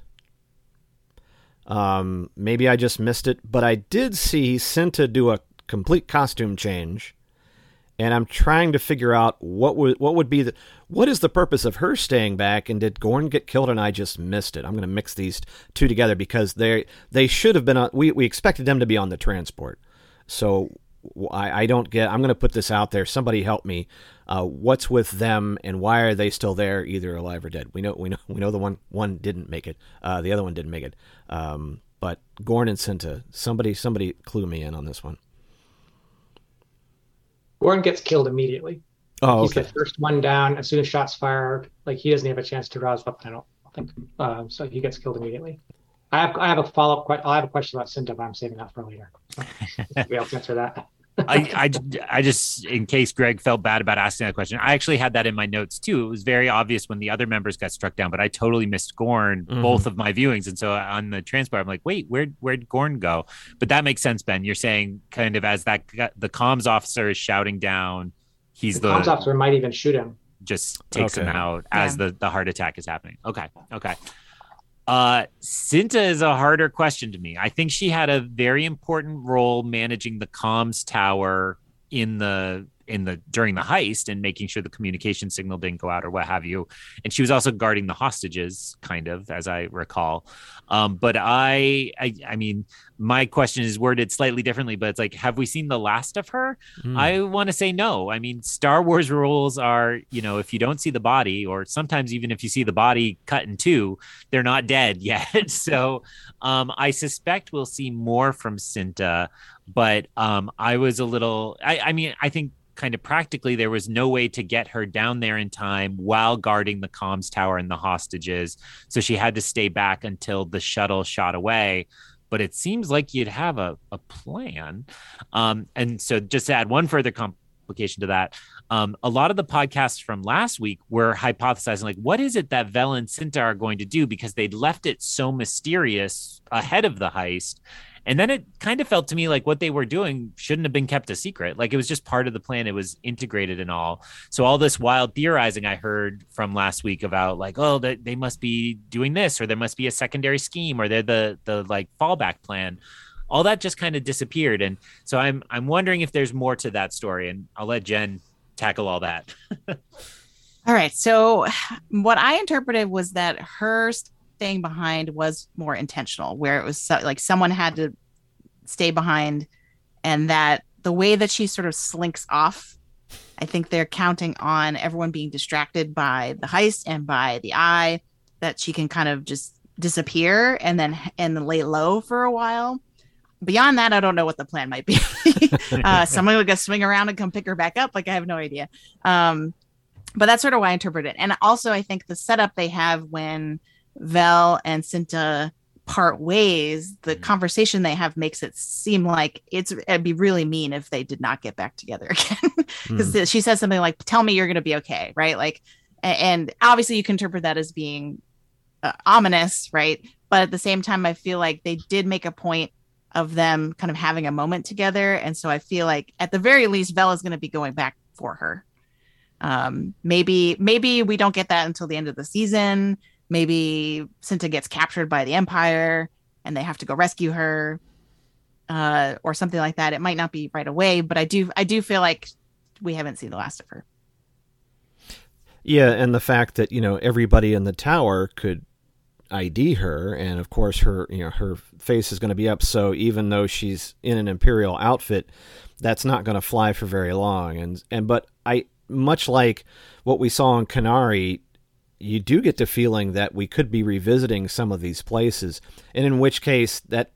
Maybe I just missed it, but I did see Cinta do a complete costume change. And I'm trying to figure out what is the purpose of her staying back, and did Gorn get killed and I just missed it? I'm going to mix these 2 together, because they should have been we expected them to be on the transport. So I don't get. I'm going to put this out there. Somebody help me. What's with them, and why are they still there, either alive or dead? We know the one didn't make it. The other one didn't make it. But Gorn and Cinta, somebody clue me in on this one. Gorn gets killed immediately. Oh, He's the first one down as soon as shots fired. Like, he doesn't have a chance to draw his weapon, I don't think. So he gets killed immediately. I have a follow-up question. I'll have a question about Cinta, but I'm saving that for later. Maybe I'll answer that. I just, in case Greg felt bad about asking that question, I actually had that in my notes too. It was very obvious when the other members got struck down, but I totally missed Gorn both of my viewings. And so on the transport, I'm like, wait, where'd Gorn go? But that makes sense, Ben. You're saying kind of as the comms officer is shouting down, the comms officer might even shoot him. Just takes him out as the heart attack is happening. Okay. Cinta is a harder question to me. I think she had a very important role managing the comms tower in the during the heist and making sure the communication signal didn't go out or what have you. And she was also guarding the hostages, kind of, as I recall. But I mean, my question is worded slightly differently, but it's like, have we seen the last of her? I want to say no. I mean, Star Wars rules are, you know, if you don't see the body, or sometimes even if you see the body cut in 2, they're not dead yet. So I suspect we'll see more from Cinta, but I was a little, I mean, I think kind of practically there was no way to get her down there in time while guarding the comms tower and the hostages. So she had to stay back until the shuttle shot away. But it seems like you'd have a plan. And so just to add one further application to that. A lot of the podcasts from last week were hypothesizing, like, what is it that Vel and Cinta are going to do? Because they'd left it so mysterious ahead of the heist. And then it kind of felt to me like what they were doing shouldn't have been kept a secret. Like it was just part of the plan. It was integrated and all. So all this wild theorizing I heard from last week about like, oh, they must be doing this, or there must be a secondary scheme, or they're the like fallback plan. All that just kind of disappeared. And so I'm wondering if there's more to that story, and I'll let Jen tackle all that. All right. So what I interpreted was that her staying behind was more intentional, where it was like someone had to stay behind, and that the way that she sort of slinks off, I think they're counting on everyone being distracted by the heist and by the eye, that she can kind of just disappear and then lay low for a while. Beyond that, I don't know what the plan might be. Someone would swing around and come pick her back up. Like, I have no idea. But that's sort of why I interpret it. And also, I think the setup they have when Vel and Cinta part ways, the conversation they have makes it seem like it'd be really mean if they did not get back together again. Because she says something like, tell me you're going to be okay, right? Like, and obviously you can interpret that as being ominous, right? But at the same time, I feel like they did make a point of them kind of having a moment together. And so I feel like at the very least, Vel is going to be going back for her. Maybe we don't get that until the end of the season. Maybe Cinta gets captured by the Empire and they have to go rescue her, or something like that. It might not be right away, but I do feel like we haven't seen the last of her. Yeah, and the fact that, everybody in the tower could ID her, and of course her face is going to be up, so even though she's in an Imperial outfit, that's not going to fly for very long. But I, much like what we saw in Kenari, you do get the feeling that we could be revisiting some of these places, and in which case that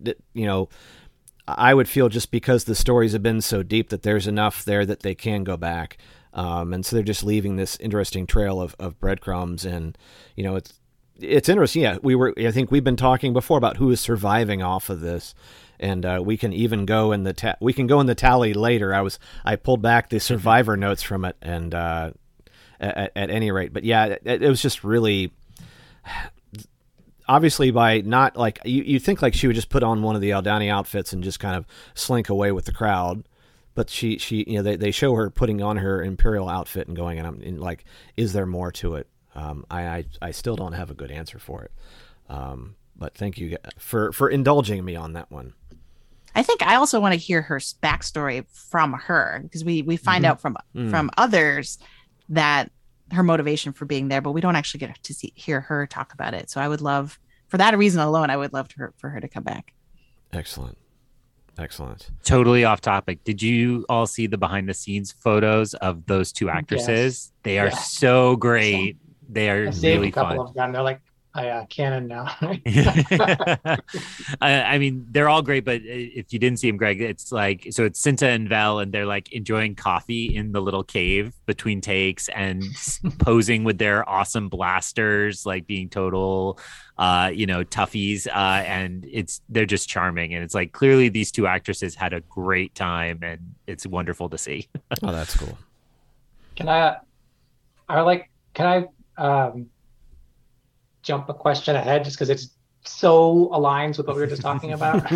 I would feel, just because the stories have been so deep, that there's enough there that they can go back, and so they're just leaving this interesting trail of breadcrumbs. And it's interesting. Yeah, I think we've been talking before about who is surviving off of this, and we can even go in the tally later. I pulled back the survivor notes from it, and at any rate, but yeah, it was just really, obviously, by not like you think like she would just put on one of the Aldhani outfits and just kind of slink away with the crowd, but she they show her putting on her Imperial outfit and going, and I'm like, is there more to it? I still don't have a good answer for it. But thank you for indulging me on that one. I think I also want to hear her backstory from her, because we find out from others that her motivation for being there, but we don't actually get to hear her talk about it. So I would love, for that reason alone, I would love for her to come back. Excellent. Totally off topic. Did you all see the behind the scenes photos of those two actresses? Yes. They are so great. They are really fun. Of them. They're like canon now. I mean, they're all great, but if you didn't see them, Greg, it's like, so it's Cinta and Vel, and they're like enjoying coffee in the little cave between takes and posing with their awesome blasters, like being total toughies, and they're just charming, and it's like clearly these two actresses had a great time, and it's wonderful to see. Oh, that's cool. Can I jump a question ahead, just because it's so aligns with what we were just talking about?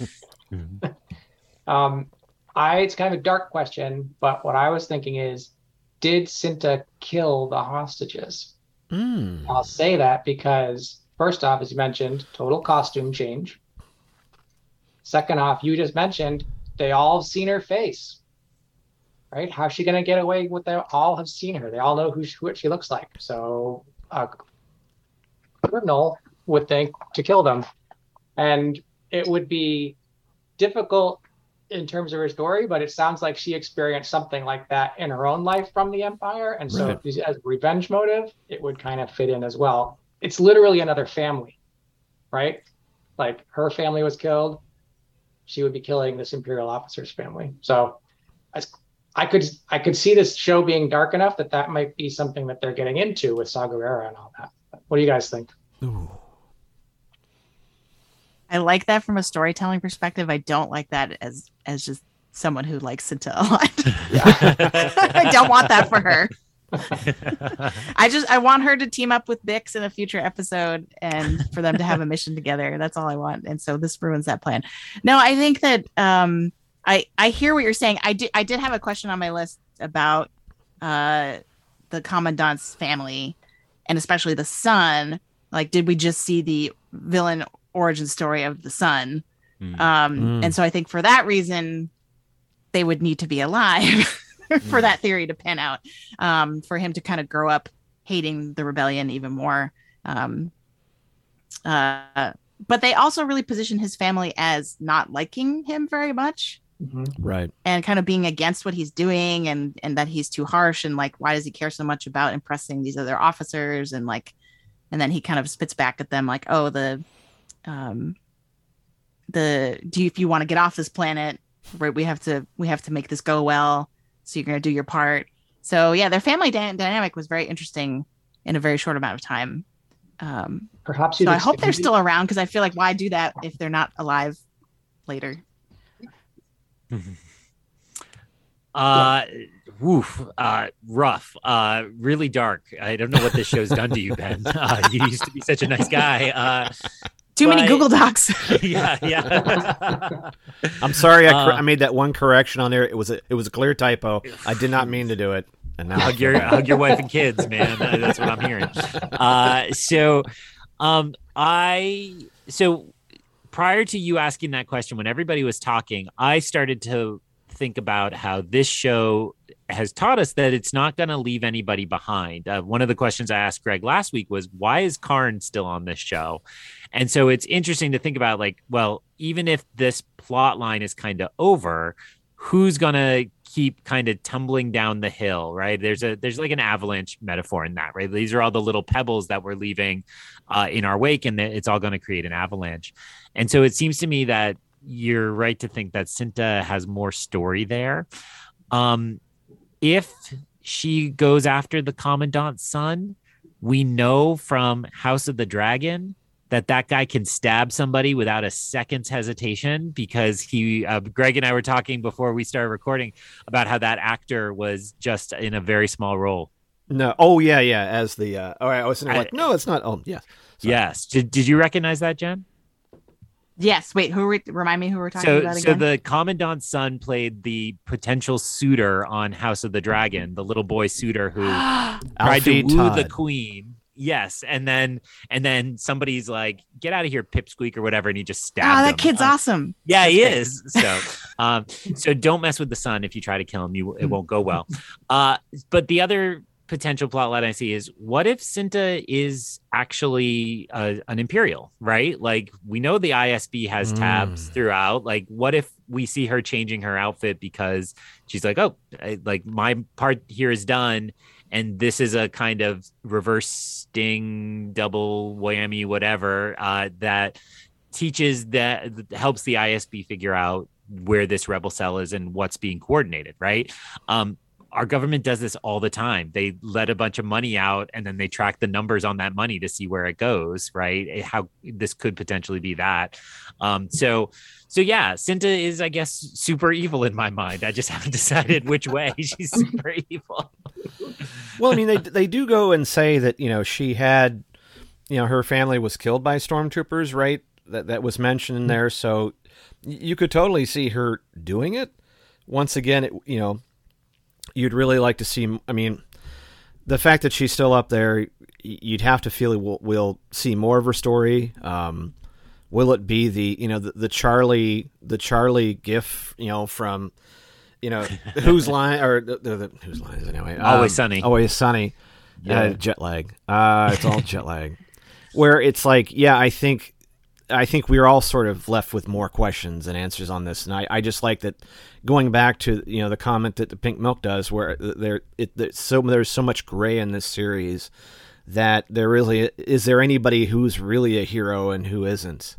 It's kind of a dark question, but what I was thinking is, did Cinta kill the hostages? I'll say that because, first off, as you mentioned, total costume change. Second off, you just mentioned they all have seen her face, right? How's she going to get away with that? All have seen her. They all know what she looks like. So criminal would think to kill them, and it would be difficult in terms of her story, but it sounds like she experienced something like that in her own life from the Empire, and so right. As a revenge motive, it would kind of fit in as well. It's literally another family, right? Like, her family was killed, she would be killing this Imperial officer's family. So I could see this show being dark enough that might be something that they're getting into with Saw Gerrera and all that. What do you guys think? Ooh. I like that from a storytelling perspective. I don't like that as just someone who likes Cinta a lot. I don't want that for her. I want her to team up with Bix in a future episode and for them to have a mission together. That's all I want. And so this ruins that plan. No, I think that I hear what you're saying. I did have a question on my list about the Commandant's family and especially the son. Like, did we just see the villain origin story of the son? And so I think for that reason, they would need to be alive for that theory to pan out, for him to kind of grow up hating the rebellion even more. But they also really position his family as not liking him very much. Right. And kind of being against what he's doing and that he's too harsh. And like, why does he care so much about impressing these other officers? And like, and then he kind of spits back at them like, oh, if you want to get off this planet, right, we have to make this go well. So you're going to do your part. So yeah, their family dynamic was very interesting in a very short amount of time. Perhaps. So I hope they're still around, because I feel like why do that if they're not alive later? Rough, really dark. I don't know what this show's done to you, Ben. You used to be such a nice guy. Too many Google Docs. Yeah. I'm sorry, I made that one correction on there. It was a clear typo. I did not mean to do it. And now hug your wife and kids, man. That's what I'm hearing. So prior to you asking that question, when everybody was talking, I started to think about how this show has taught us that it's not going to leave anybody behind. One of the questions I asked Greg last week was, why is Karn still on this show? And so it's interesting to think about, like, well, even if this plot line is kind of over, who's going to keep kind of tumbling down the hill, right? There's like an avalanche metaphor in that, right? These are all the little pebbles that we're leaving in our wake, and it's all going to create an avalanche. And so it seems to me that you're right to think that Cinta has more story there. If she goes after the Commandant's son, we know from House of the Dragon that guy can stab somebody without a second's hesitation, because Greg and I were talking before we started recording about how that actor was just in a very small role. No. Oh yeah. As the, all right. I was like, no, it's not. Oh yes. Sorry. Yes. Did you recognize that, Jen? Yes. Wait, remind me who we're talking about again? So the Commandant's son played the potential suitor on House of the Dragon, the little boy suitor who tried to woo the queen. Yes. And then somebody's like, get out of here, pipsqueak, or whatever. And he just stabbed him. That kid's awesome. Yeah, he is. So don't mess with the son. If you try to kill him, it won't go well. But the other potential plot line I see is, what if Cinta is actually an Imperial, right? Like, we know the ISB has tabs throughout. Like, what if we see her changing her outfit because she's like, oh, like, my part here is done, and this is a kind of reverse sting, double whammy, whatever, that helps the ISB figure out where this rebel cell is and what's being coordinated, right? Our government does this all the time. They let a bunch of money out, and then they track the numbers on that money to see where it goes, right? How this could potentially be that. So yeah, Cinta is, I guess, super evil in my mind. I just haven't decided which way. She's super evil. Well, I mean, they do go and say that, she had, her family was killed by stormtroopers, right? That was mentioned in there. So you could totally see her doing it. Once again, you'd really like to see, I mean, the fact that she's still up there, you'd have to feel we'll see more of her story. Will it be the Charlie gif, from, whose line, or whose line is it anyway? Always Sunny. Always Sunny. Yeah. Jet lag. It's all jet lag. Where it's like, yeah, I think we're all sort of left with more questions than answers on this. And I just like that, going back to, the comment that the Pink Milk does, where there's so much gray in this series, that is there anybody who's really a hero and who isn't,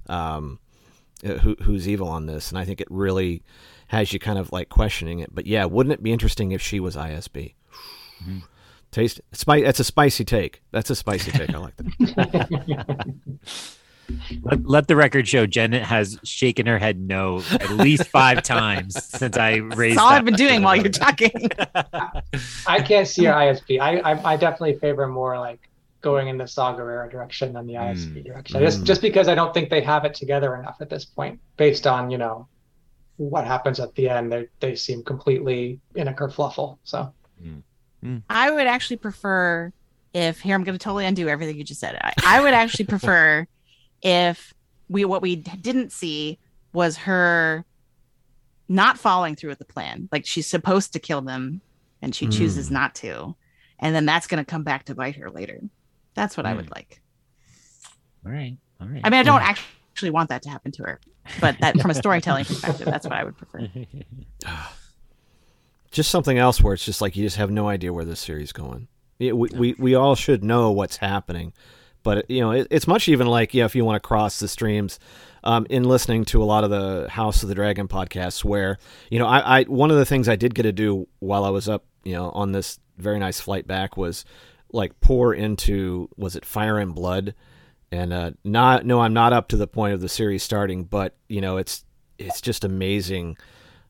who's evil on this. And I think it really has you kind of like questioning it. But yeah, wouldn't it be interesting if she was ISB? Mm-hmm. That's a spicy take. I like that. Let the record show Jen has shaken her head no at least 5 times since I raised. That's all I've been doing while you're talking. I can't see your ISB. I definitely favor more like going in the Saw Gerrera direction than the ISB direction. Just because I don't think they have it together enough at this point, based on what happens at the end. They seem completely in a kerfluffle. So I would actually prefer if I'm going to totally undo everything you just said. I would actually prefer if what we didn't see was her not following through with the plan. Like she's supposed to kill them and she chooses not to. And then that's going to come back to bite her later. That's what I would like. All right. I mean, I don't actually want that to happen to her, but that from a storytelling perspective, that's what I would prefer. Just something else where it's just like you just have no idea where this series is going. We all should know what's happening, but it's much even like if you want to cross the streams, in listening to a lot of the House of the Dragon podcasts, where I one of the things I did get to do while I was up on this very nice flight back was like pour into, was it Fire and Blood? And I'm not up to the point of the series starting, but it's just amazing.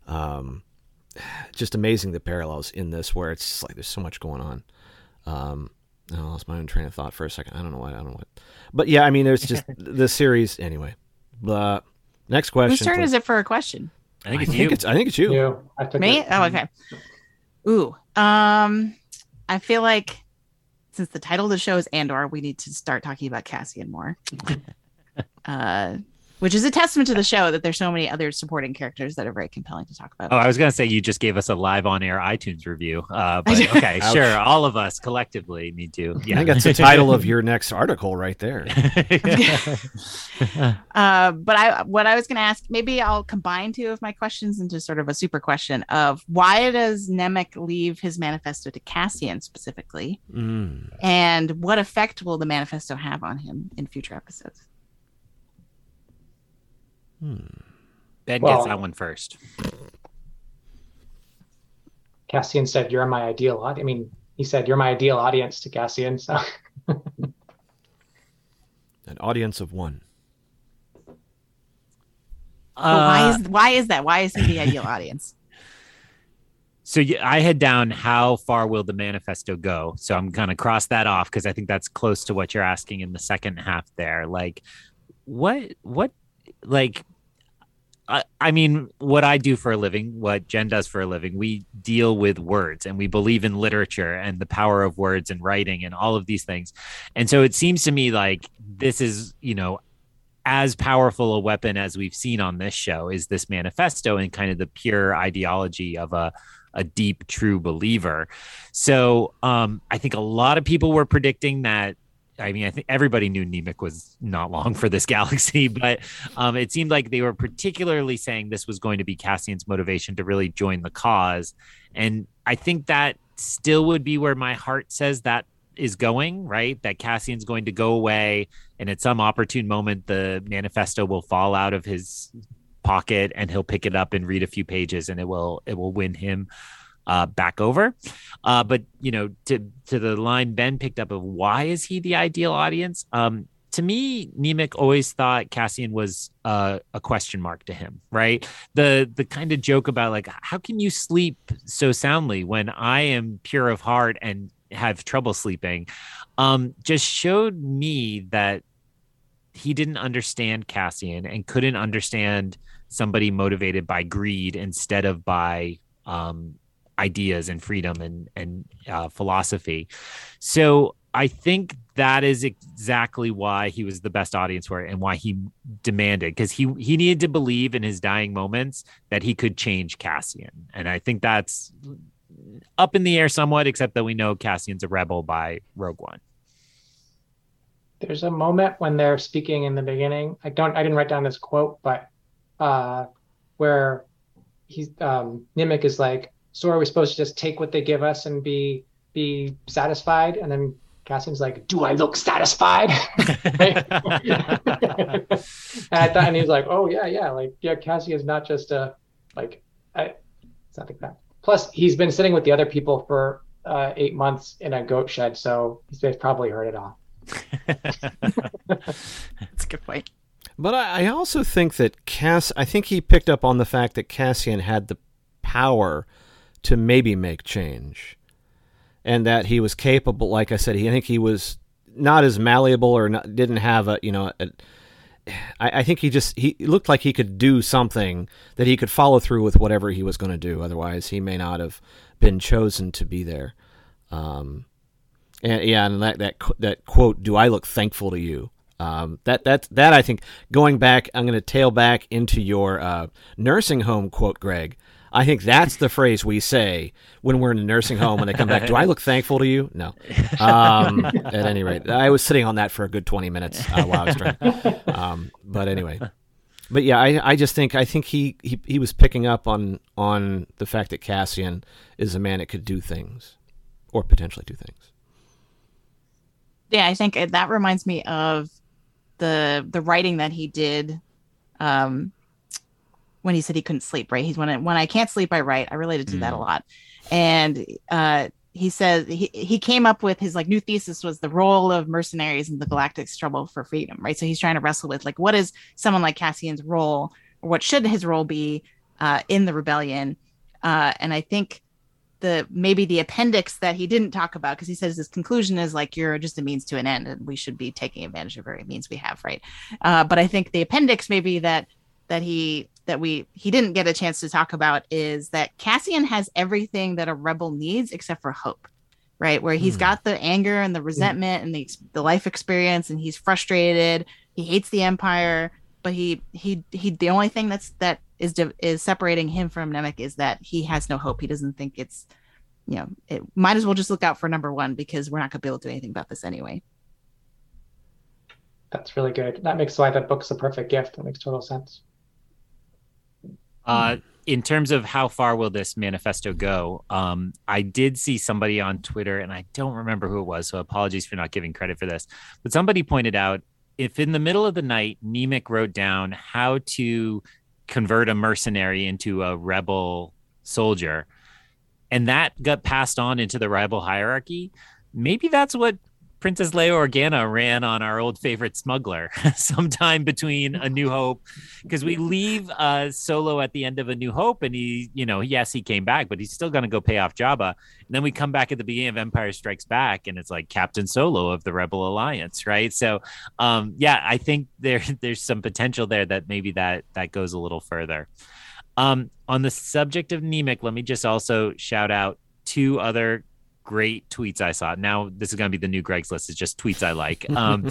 Just amazing the parallels in this, where it's just like there's so much going on. I lost my own train of thought for a second. I don't know what. But yeah, I mean, there's just the series anyway. But next question. Whose turn is it for a question? I think it's you. You. Me? Oh, okay. Ooh. I feel like since the title of the show is Andor, we need to start talking about Cassian more. Which is a testament to the show that there's so many other supporting characters that are very compelling to talk about. Oh, I was going to say you just gave us a live on-air iTunes review. But okay, sure. All of us collectively need to. Yeah. I think that's the title of your next article right there. But what I was going to ask, maybe I'll combine 2 of my questions into sort of a super question of why does Nemec leave his manifesto to Cassian specifically? And what effect will the manifesto have on him in future episodes? Ben gets that one first. Cassian said, "You're my ideal audience." I mean, he said, "You're my ideal audience" to Cassian. So, an audience of one. Why is that? Why is he the ideal audience? So I had down how far will the manifesto go? So I'm going to cross that off because I think that's close to what you're asking in the second half there. Like, what? Like, I mean, what I do for a living, what Jen does for a living, we deal with words and we believe in literature and the power of words and writing and all of these things. And so it seems to me like this is, as powerful a weapon as we've seen on this show is this manifesto and kind of the pure ideology of a deep, true believer. So I think a lot of people were predicting that. I mean, I think everybody knew Nemec was not long for this galaxy, but it seemed like they were particularly saying this was going to be Cassian's motivation to really join the cause. And I think that still would be where my heart says that is going, right? That Cassian's going to go away and at some opportune moment, the manifesto will fall out of his pocket and he'll pick it up and read a few pages and it will win him back over. But, to the line Ben picked up of why is he the ideal audience? To me, Nemec always thought Cassian was a question mark to him, right? The kind of joke about like, how can you sleep so soundly when I am pure of heart and have trouble sleeping? Just showed me that he didn't understand Cassian and couldn't understand somebody motivated by greed instead of by ideas and freedom and philosophy. So I think that is exactly why he was the best audience for it and why he demanded, because he needed to believe in his dying moments that he could change Cassian. And I think that's up in the air somewhat, except that we know Cassian's a rebel by Rogue One. There's a moment when they're speaking in the beginning. I didn't write down this quote, but where Nemec is like, so are we supposed to just take what they give us and be satisfied? And then Cassian's like, do I look satisfied? And he was like, oh yeah. Like, yeah, Cassian's not just it's not like that. Plus he's been sitting with the other people for 8 months in a goat shed. So he's probably heard it all. That's a good point. But I also think that I think he picked up on the fact that Cassian had the power to maybe make change, and that he was capable. Like I said, I think he was not as malleable or didn't have I think he looked like he could do something, that he could follow through with whatever he was going to do. Otherwise, he may not have been chosen to be there. And that quote, "Do I look thankful to you?" That I think, going back, I'm going to tail back into your nursing home quote, Greg. I think that's the phrase we say when we're in a nursing home when they come back. Do I look thankful to you? No. At any rate, I was sitting on that for a good 20 minutes while I was trying. But anyway, but yeah, I think he was picking up on the fact that Cassian is a man that could do things, or potentially do things. Yeah, I think that reminds me of the writing that he did when he said he couldn't sleep, right? He's when I can't sleep, I write. I related to that a lot. And he says he came up with his new thesis was the role of mercenaries in the galactic struggle for freedom, right? So he's trying to wrestle with what is someone like Cassian's role, or what should his role be in the rebellion. And I think maybe the appendix that he didn't talk about, because he says his conclusion is you're just a means to an end, and we should be taking advantage of every means we have, right? But I think the appendix maybe that he didn't get a chance to talk about is that Cassian has everything that a rebel needs except for hope, right? Where he's got the anger and the resentment and the life experience, and he's frustrated. He hates the Empire, but he the only thing that is separating him from Nemik is that he has no hope. He doesn't think it might as well just look out for number one, because we're not going to be able to do anything about this anyway. That's really good. That makes why that book's the perfect gift. That makes total sense. In terms of how far will this manifesto go, I did see somebody on Twitter, and I don't remember who it was, so apologies for not giving credit for this, but somebody pointed out, if in the middle of the night, Nemik wrote down how to convert a mercenary into a rebel soldier, and that got passed on into the rebel hierarchy, maybe that's what Princess Leia Organa ran on our old favorite smuggler sometime between A New Hope, because we leave Solo at the end of A New Hope, and he came back, but he's still going to go pay off Jabba. And then we come back at the beginning of Empire Strikes Back, and it's Captain Solo of the Rebel Alliance, right? So, I think there's some potential there that maybe that goes a little further. On the subject of Nemik, let me just also shout out two other great tweets I saw. Now, this is going to be the new Greg's List. It's just tweets I like.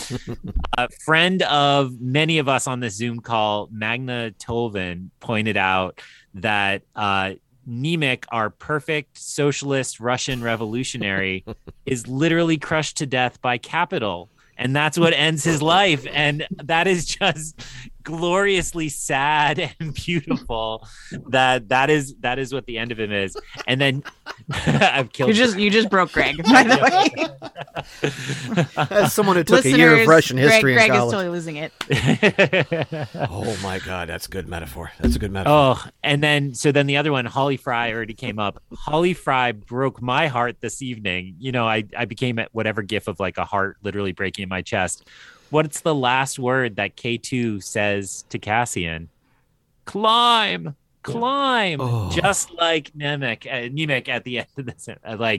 A friend of many of us on this Zoom call, Magna Tolvin, pointed out that Nemik, our perfect socialist Russian revolutionary, is literally crushed to death by capital. And that's what ends his life. And that is just gloriously sad and beautiful. That is what the end of him is. And then I've killed you just broke Greg, by the way. As someone who took a year of Russian history Greg in college. is totally losing it. Oh my God, that's a good metaphor. That's a good metaphor. Oh, and then the other one, Holly Fry, already came up. Holly Fry broke my heart this evening. I became at whatever gif of a heart literally breaking in my chest. What's the last word that K2 says to Cassian? Climb. Oh. Just like Nemik at the end of this.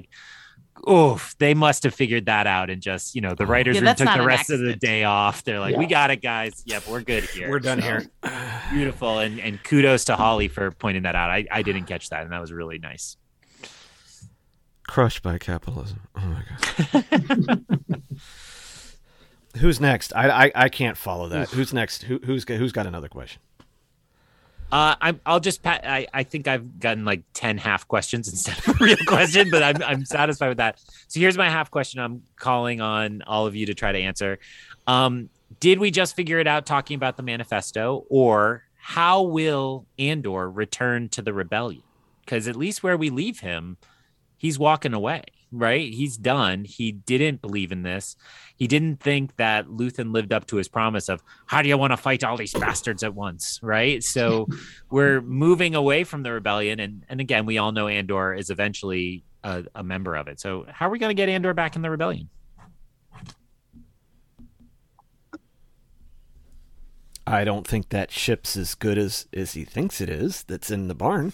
They must have figured that out, and just the writers room took the rest of the day off. They're we got it, guys. Yep, we're good here. We're done here. Beautiful, and kudos to Holly for pointing that out. I didn't catch that, and that was really nice. Crushed by capitalism. Oh my God. Who's next? I can't follow that. Who's next? Who's got another question? I'll just I think I've gotten 10 half questions instead of a real question, but I'm satisfied with that. So here's my half question. I'm calling on all of you to try to answer. Did we just figure it out talking about the manifesto, or how will Andor return to the rebellion? Because at least where we leave him, he's walking away, right? He's done. He didn't believe in this. He didn't think that Luthen lived up to his promise of, how do you want to fight all these bastards at once, right? So we're moving away from the rebellion. And again, we all know Andor is eventually a member of it. So how are we going to get Andor back in the rebellion? I don't think that ship's as good as he thinks it is that's in the barn.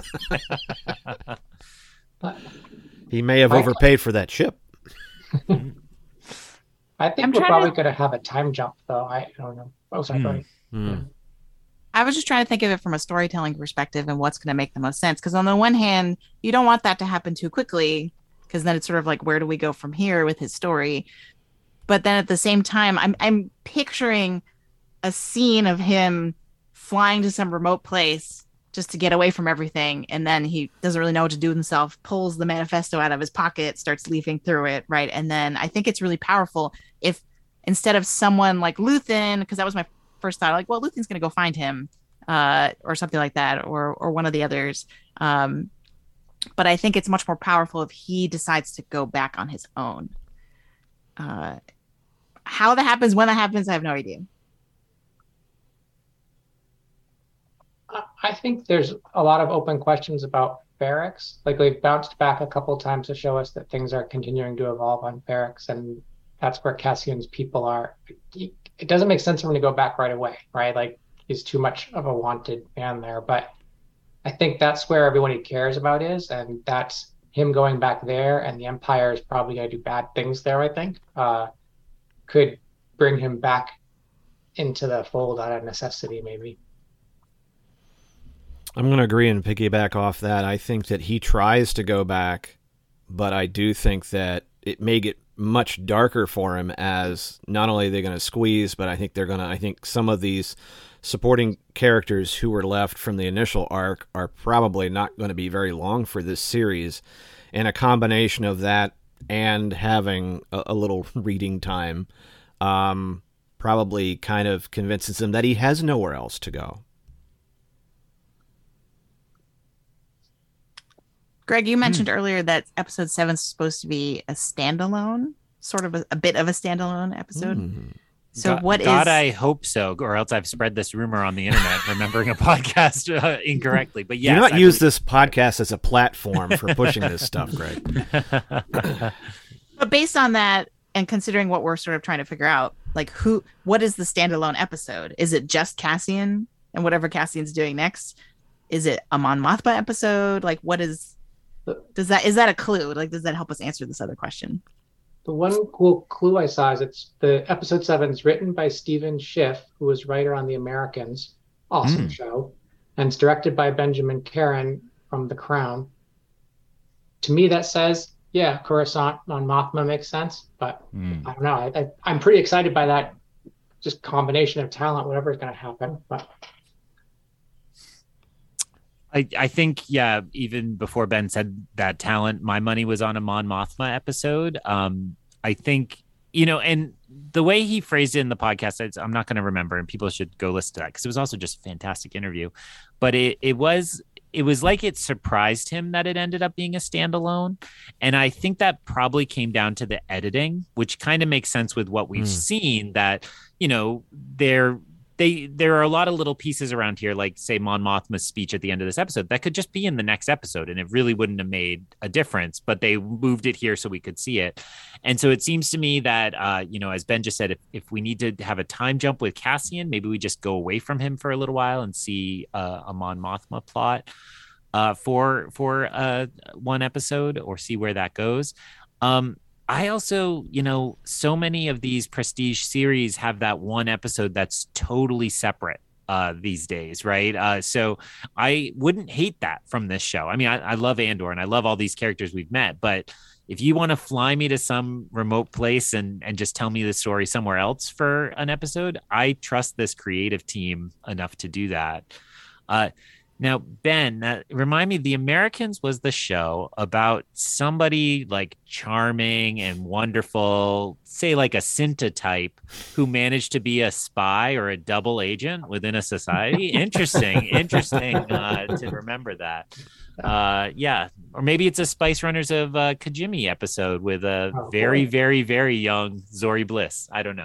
He may have overpaid for that ship. I think we're probably going to have a time jump, though. I don't know. Oh, sorry. Go ahead. I was just trying to think of it from a storytelling perspective and what's going to make the most sense. Because on the one hand, you don't want that to happen too quickly, because then it's sort of like, where do we go from here with his story? But then at the same time, I'm picturing a scene of him flying to some remote place just to get away from everything, and then he doesn't really know what to do with himself, pulls the manifesto out of his pocket, starts leafing through it, right? And then I think it's really powerful if instead of someone like Luthen, because that was my first thought, like, well, Luthen's going to go find him or something like that, or one of the others. But I think it's much more powerful if he decides to go back on his own. How that happens, when that happens, I have no idea. I think there's a lot of open questions about Ferrix. Like, they've bounced back a couple times to show us that things are continuing to evolve on Ferrix, and that's where Cassian's people are. It doesn't make sense for him to go back right away, right? Like, he's too much of a wanted man there. But I think that's where everyone he cares about is, and that's him going back there, and the Empire is probably going to do bad things there, I think. Could bring him back into the fold out of necessity, maybe. I'm going to agree and piggyback off that. I think that he tries to go back, but I do think that it may get much darker for him, as not only are they going to squeeze, but I think some of these supporting characters who were left from the initial arc are probably not going to be very long for this series. And a combination of that and having a little reading time probably kind of convinces him that he has nowhere else to go. Greg, you mentioned earlier that episode 7 is supposed to be a standalone, sort of a bit of a standalone episode. So God, I hope so, or else I've spread this rumor on the internet, remembering a podcast incorrectly. But yes, do not use this podcast as a platform for pushing this stuff, Greg. But based on that, and considering what we're sort of trying to figure out, like what is the standalone episode? Is it just Cassian and whatever Cassian's doing next? Is it a Mon Mothma episode? Like, what is? Is that a clue? Like, does that help us answer this other question? The one cool clue I saw is it's the episode 7 is written by Stephen Schiff, who was writer on The Americans, awesome show, and it's directed by Benjamin Caron from The Crown. To me, that says, yeah, Coruscant on Mothma makes sense, but I don't know. I'm pretty excited by that, just combination of talent, whatever is going to happen. But I think, yeah, even before Ben said that talent, my money was on a Mon Mothma episode. I think, and the way he phrased it in the podcast, I'm not going to remember, and people should go listen to that because it was also just a fantastic interview. But it was like it surprised him that it ended up being a standalone. And I think that probably came down to the editing, which kind of makes sense with what we've seen, that, there are a lot of little pieces around here, like, say, Mon Mothma's speech at the end of this episode, that could just be in the next episode, and it really wouldn't have made a difference, but they moved it here so we could see it. And so it seems to me that, as Ben just said, if we need to have a time jump with Cassian, maybe we just go away from him for a little while and see a Mon Mothma plot for one episode, or see where that goes. I also, so many of these prestige series have that one episode that's totally separate these days, right? So I wouldn't hate that from this show. I mean, I love Andor and I love all these characters we've met, but if you want to fly me to some remote place and just tell me the story somewhere else for an episode, I trust this creative team enough to do that. Now, Ben, remind me, The Americans was the show about somebody like charming and wonderful, say like a Cinta type, who managed to be a spy or a double agent within a society. Interesting to remember that. Yeah, or maybe it's a Spice Runners of Kajimi episode with a very, very, very young Zori Bliss. I don't know.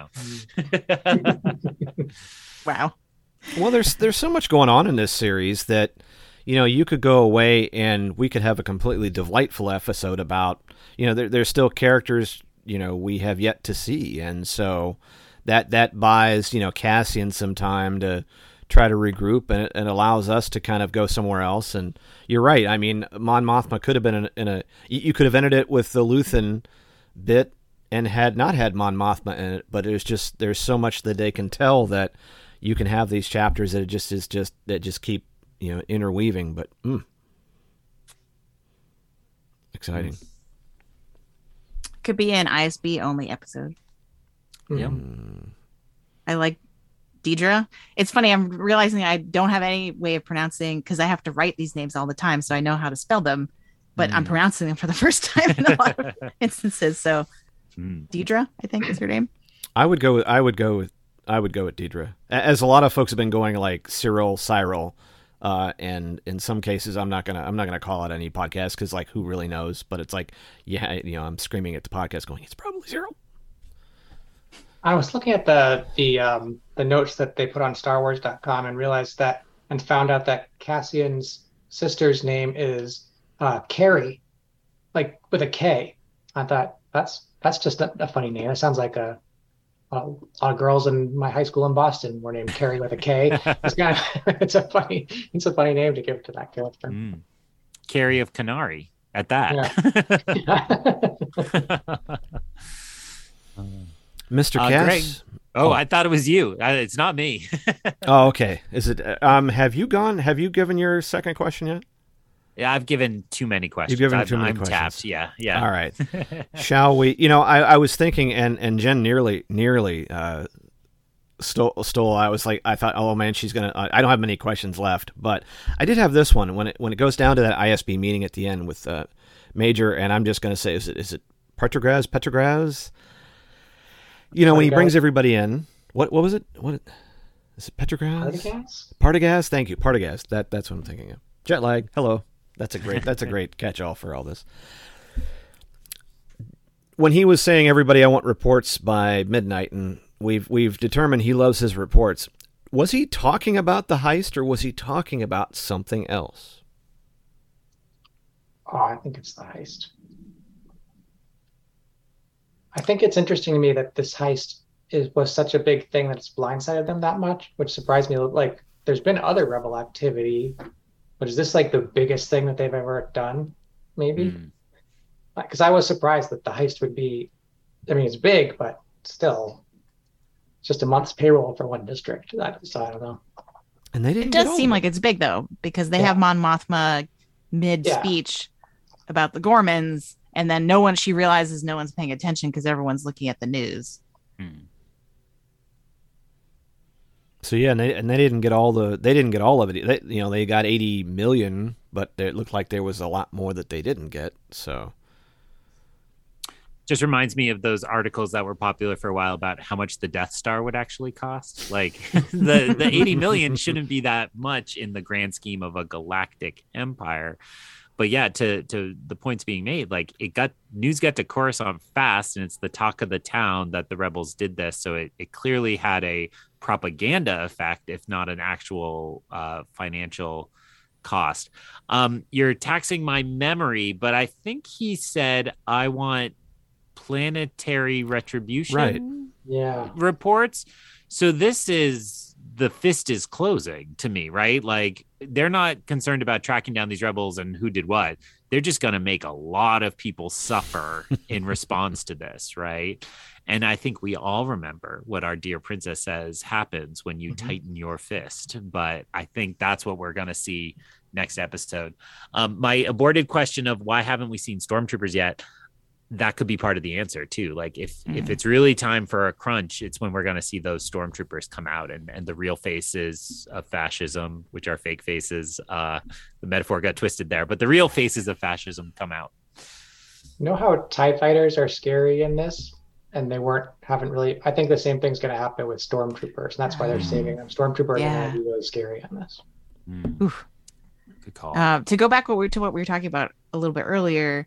Wow. Well, there's so much going on in this series that, you could go away and we could have a completely delightful episode about, there's still characters, we have yet to see. And so that buys, Cassian some time to try to regroup, and it allows us to kind of go somewhere else. And you're right. I mean, Mon Mothma could have been you could have ended it with the Luthen bit and had not had Mon Mothma in it, but there's so much that they can tell that you can have these chapters that just keep, interweaving, but exciting. Could be an ISB only episode. Yeah. I like Deidre. It's funny, I'm realizing I don't have any way of pronouncing, because I have to write these names all the time, so I know how to spell them, but I'm pronouncing them for the first time in a lot of instances. So Deidre, I think is her name. I would go with Deidre. As a lot of folks have been going like Cyril, and in some cases I'm not gonna call out any podcast because like who really knows? But it's like, I'm screaming at the podcast going, it's probably Cyril. I was looking at the notes that they put on StarWars.com and found out that Cassian's sister's name is Carrie, like with a K. I thought that's just a funny name. It sounds like a lot of girls in my high school in Boston were named Carrie with a K. It's a funny name to give to that character. Carrie of Canary at that. Yeah. Mr. Cass? Greg. Oh, I thought it was you. It's not me. Oh, okay. Is it? Have you given your second question yet? Yeah, I've given too many questions. You've given too many I'm questions. tapped. Yeah. All right. Shall we? I was thinking, and Jen nearly stole. I thought, oh man, she's gonna. I don't have many questions left, but I did have this one when it goes down to that ISB meeting at the end with Major, and I'm just gonna say, is it Petrograz? When he brings everybody in, what was it? What is it? Petrograz? Partagaz. Thank you, Partagaz. That's what I'm thinking of. Jet lag. Hello. That's a great catch-all for all this. When he was saying, everybody, I want reports by midnight, and we've determined he loves his reports. Was he talking about the heist, or was he talking about something else? Oh, I think it's the heist. I think it's interesting to me that this heist was such a big thing that it's blindsided them that much, which surprised me. Like, there's been other rebel activity, but is this like the biggest thing that they've ever done? Maybe, because I was surprised that the heist would be. I mean, it's big, but still, it's just a month's payroll for one district. So I don't know. And they didn't. It does seem like it's big though, because they have Mon Mothma mid speech about the Gormans. And then she realizes no one's paying attention because everyone's looking at the news. So yeah, and they didn't get all of it. They got 80 million, but it looked like there was a lot more that they didn't get. So just reminds me of those articles that were popular for a while about how much the Death Star would actually cost. Like the 80 million shouldn't be that much in the grand scheme of a galactic empire. But yeah, to the points being made, like news got to Coruscant fast, and it's the talk of the town that the rebels did this. So it clearly had a propaganda effect, if not an actual financial cost. You're taxing my memory, but I think he said, I want planetary retribution reports. So this is the fist is closing to me, right? Like they're not concerned about tracking down these rebels and who did what. They're just going to make a lot of people suffer in response to this, right? And I think we all remember what our dear princess says happens when you tighten your fist. But I think that's what we're going to see next episode. My aborted question of why haven't we seen stormtroopers yet? That could be part of the answer too. Like if it's really time for a crunch, it's when we're going to see those stormtroopers come out and the real faces of fascism, which are fake faces. The metaphor got twisted there, but the real faces of fascism come out. You know how TIE fighters are scary in this? And haven't really, I think the same thing's going to happen with stormtroopers. And that's why they're saving them. Stormtroopers are going to be really scary on this. Good call. To go back to what we were talking about a little bit earlier,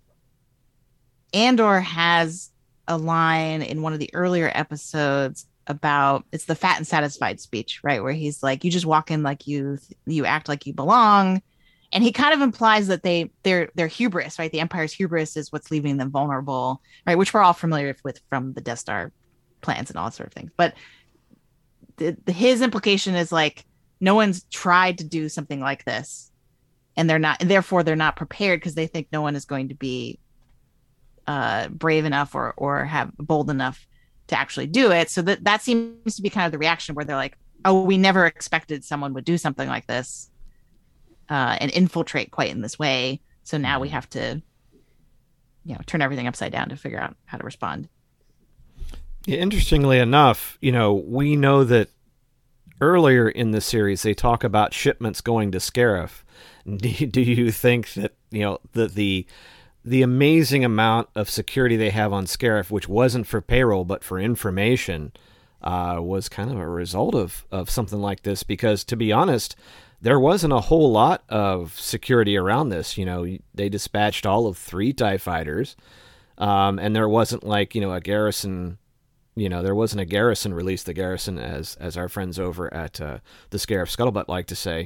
Andor has a line in one of the earlier episodes about it's the fat and satisfied speech, right? Where he's like, you just walk in like you act like you belong. And he kind of implies that their hubris, right? The Empire's hubris is what's leaving them vulnerable, right? Which we're all familiar with from the Death Star plans and all that sort of things. But his implication is like no one's tried to do something like this, and therefore they're not prepared because they think no one is going to be brave enough or have bold enough to actually do it. So that seems to be kind of the reaction where they're like, oh, we never expected someone would do something like this and infiltrate quite in this way. So now we have to, turn everything upside down to figure out how to respond. Yeah, interestingly enough, we know that earlier in the series they talk about shipments going to Scarif. Do you think that the amazing amount of security they have on Scarif, which wasn't for payroll but for information, was kind of a result of something like this? Because to be honest, there wasn't a whole lot of security around this. They dispatched all of 3 TIE fighters, and there wasn't like a garrison. There wasn't a garrison released. The garrison, as our friends over at the Scarif Scuttlebutt like to say,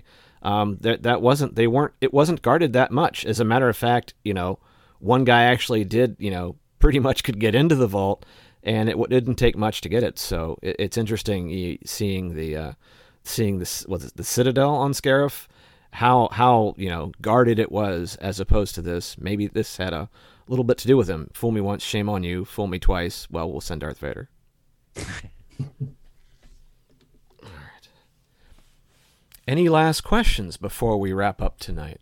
it wasn't guarded that much. As a matter of fact, one guy actually did, pretty much could get into the vault, and it didn't take much to get it. So it's interesting seeing the Citadel on Scarif, how guarded it was, as opposed to this. Maybe this had a little bit to do with him. Fool me once, shame on you. Fool me twice, well, we'll send Darth Vader. All right. Any last questions before we wrap up tonight?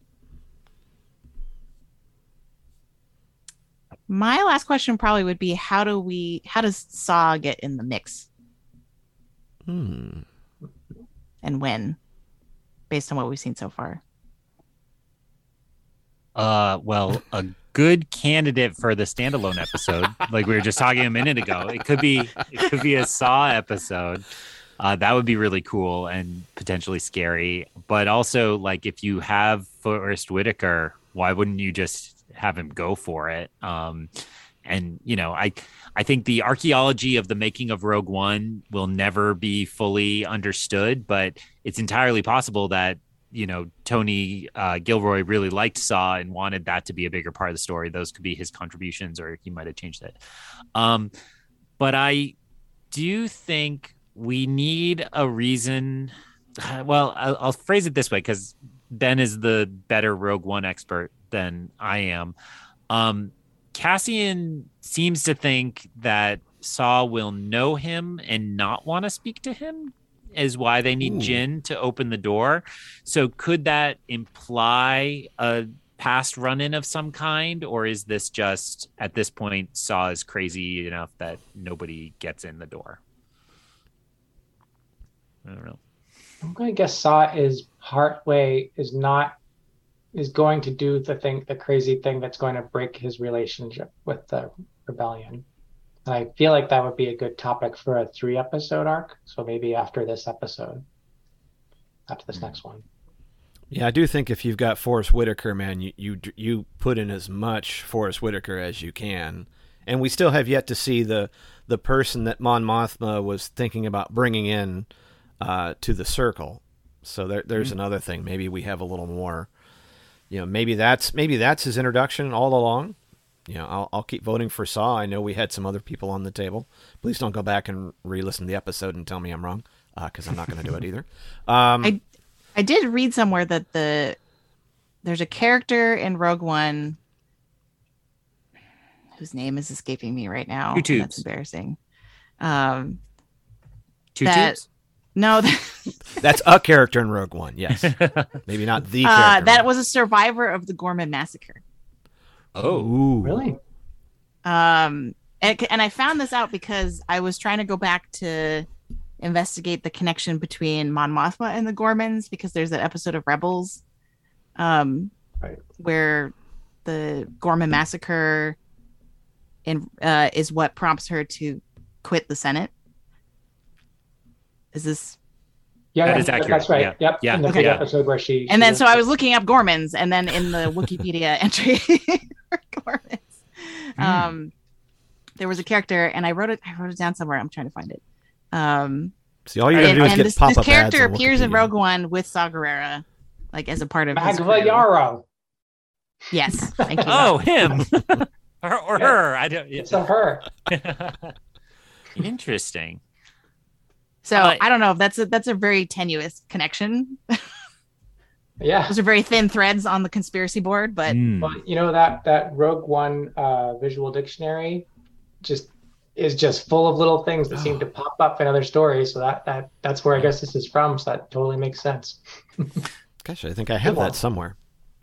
My last question probably would be, how does Saw get in the mix? And when, based on what we've seen so far? Well, a good candidate for the standalone episode, like we were just talking a minute ago. It could be a Saw episode. That would be really cool and potentially scary. But also, like, if you have Forrest Whitaker, why wouldn't you just have him go for it? And I think the archaeology of the making of Rogue One will never be fully understood, but it's entirely possible that Tony Gilroy really liked Saw and wanted that to be a bigger part of the story. Those could be his contributions, or he might have changed it. But I do think we need a reason. Well, I'll phrase it this way, because Ben is the better Rogue One expert than I am. Cassian seems to think that Saw will know him and not want to speak to him, is why they need Jyn to open the door. So could that imply a past run-in of some kind, or is this just, at this point, Saw is crazy enough that nobody gets in the door? I don't know. I'm going to guess Saw is going to do the crazy thing that's going to break his relationship with the rebellion. And I feel like that would be a good topic for a 3-episode arc. So maybe after this next one. Yeah, I do think if you've got Forrest Whitaker, man, you put in as much Forrest Whitaker as you can. And we still have yet to see the person that Mon Mothma was thinking about bringing in to the circle. So there's another thing. Maybe we have a little more. Maybe that's his introduction all along. I'll keep voting for Saw. I know we had some other people on the table. Please don't go back and re-listen to the episode and tell me I'm wrong, because I'm not going to do it either. I did read somewhere that there's a character in Rogue One whose name is escaping me right now. That's embarrassing. Tubes? No, that's a character in Rogue One. Yes, maybe not the character. That was a survivor of the Gorman massacre. Oh, really? And I found this out because I was trying to go back to investigate the connection between Mon Mothma and the Gormans, because there's that episode of Rebels, where the Gorman massacre is what prompts her to quit the Senate. Is this? Yeah, that is accurate. That's right. Yeah. Yep. Yeah. In the big episode where she. And then so I was looking up Gormans, and then in the Wikipedia entry for Gormans, there was a character, and I wrote it down somewhere. I'm trying to find it. See, all you gotta do is get pop-up ads. This character on appears in Wikipedia. Rogue One with Saw Gerrera, like as a part of his crew. Magva Yarrow. Yes, thank you. Oh, him or her? I don't. Yeah. It's a her. Interesting. So I don't know if that's a very tenuous connection. Yeah, those are very thin threads on the conspiracy board, but that Rogue One visual dictionary is just full of little things that seem to pop up in other stories. So that's where I guess this is from. So that totally makes sense. Gosh, I think I have that somewhere.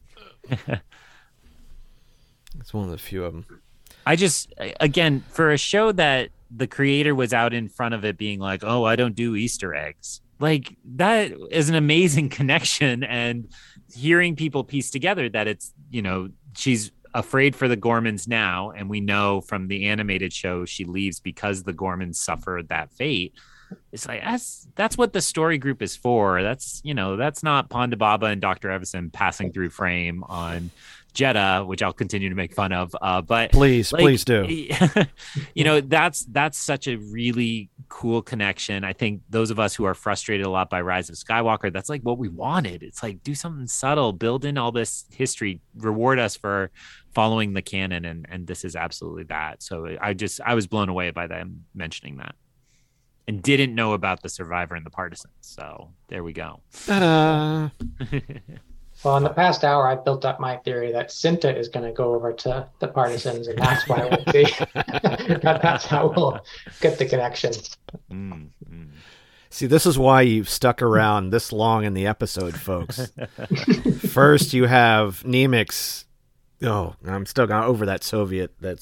It's one of the few of them. I just, again, for a show that the creator was out in front of it being like, oh, I don't do Easter eggs. Like, that is an amazing connection. And hearing people piece together that it's, she's afraid for the Gormans now. And we know from the animated show, she leaves because the Gormans suffered that fate. It's like, that's what the story group is for. That's, that's not Ponda Baba and Dr. Evison passing through frame on Jedha, which I'll continue to make fun of. But please do. That's such a really cool connection. I think those of us who are frustrated a lot by Rise of Skywalker, that's like what we wanted. It's like, do something subtle, build in all this history, reward us for following the canon. And this is absolutely that. So I was blown away by them mentioning that. And didn't know about the Survivor and the Partisans. So there we go. Ta-da! Well, in the past hour, I've built up my theory that Cinta is going to go over to the Partisans, and that's why we'll see. That's how we'll get the connection. Mm-hmm. See, this is why you've stuck around this long in the episode, folks. First, you have Nemik's. Oh, I'm still going over that Soviet. That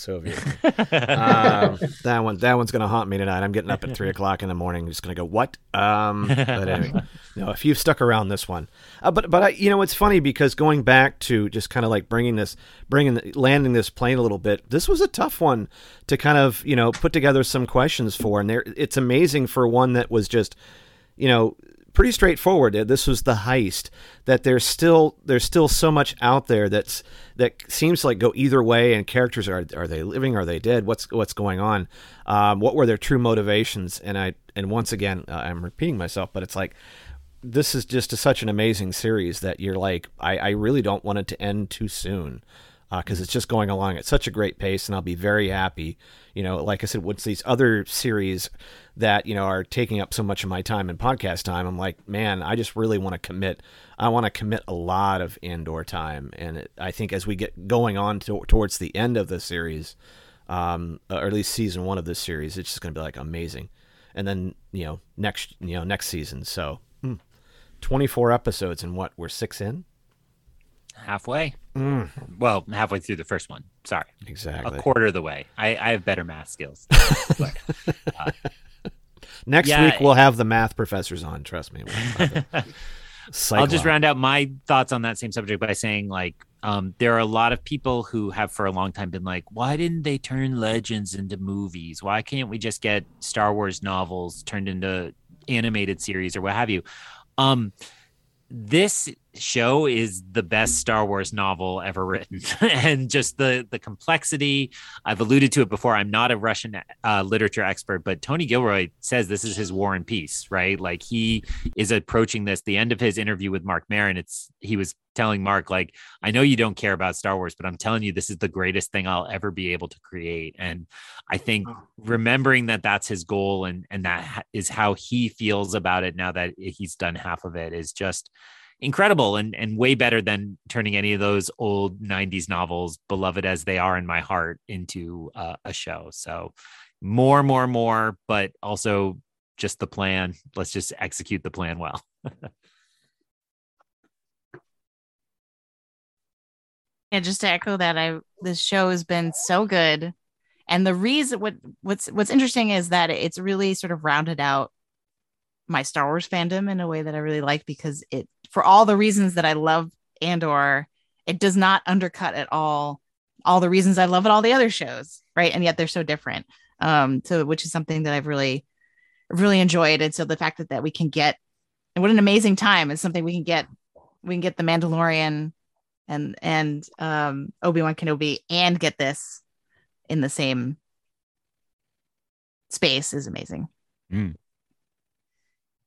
one's going to haunt me tonight. I'm getting up at 3:00 in the morning. Just going to go, what? But anyway, no, if you've stuck around this one, but I, it's funny because going back to just kind of like landing this plane a little bit, this was a tough one to kind of, put together some questions for. And it's amazing for one that was just, pretty straightforward. This was the heist. That there's still so much out there that seems to like go either way. And characters are they living? Are they dead? What's going on? What were their true motivations? And once again, I'm repeating myself, but it's like this is just such an amazing series that you're like, I really don't want it to end too soon. Because it's just going along at such a great pace, and I'll be very happy. Like I said, once these other series that, are taking up so much of my time and podcast time, I'm like, man, I just really want to commit. I want to commit a lot of Andor time. And I think as we get going on towards the end of the series, or at least season 1 of this series, it's just going to be like amazing. And then, next season. So 24 episodes, and what, we're 6 in? Halfway. Well, halfway through the first one. Sorry. Exactly. A quarter of the way. I have better math skills. But, next week we'll have the math professors on. Trust me. I'll just round out my thoughts on that same subject by saying, like, there are a lot of people who have for a long time been like, why didn't they turn Legends into movies? Why can't we just get Star Wars novels turned into animated series or what have you? This show is the best Star Wars novel ever written. And just the complexity, I've alluded to it before. I'm not a Russian literature expert, but Tony Gilroy says this is his War and Peace, right? Like, he is approaching this, the end of his interview with Mark Maron, he was telling Mark, like, I know you don't care about Star Wars, but I'm telling you, this is the greatest thing I'll ever be able to create. And I think remembering that that's his goal and that is how he feels about it now that he's done half of it is just incredible and way better than turning any of those old 90s novels, beloved as they are in my heart, into a show. So more, but also just the plan. Let's just execute the plan well. Yeah, just to echo that, this show has been so good. And the reason what's interesting is that it's really sort of rounded out my Star Wars fandom in a way that I really like, because it, for all the reasons that I love Andor, it does not undercut at all the reasons I love all the other shows, right? And yet they're so different. So which is something that I've really enjoyed. And so the fact that we can get, and what an amazing time, is something we can get The Mandalorian and Obi-Wan Kenobi and get this in the same space is amazing.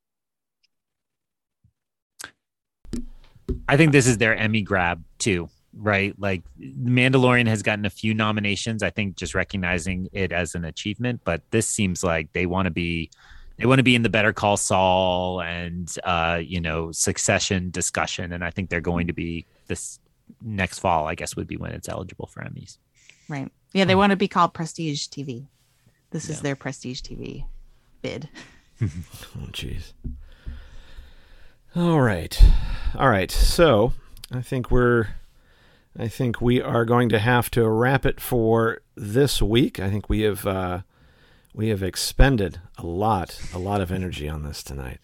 I think this is their Emmy grab too. right? Like Mandalorian has gotten a few nominations, I think, just recognizing it as an achievement, but this seems like they want to be in the Better Call Saul and Succession discussion, and I think they're going to be this next fall, I guess, would be when it's eligible for Emmys. Right. Yeah, they want to be called Prestige TV. This is their Prestige TV bid. Oh, jeez. All right. So I think we are going to have to wrap it for this week. I think we have expended a lot of energy on this tonight.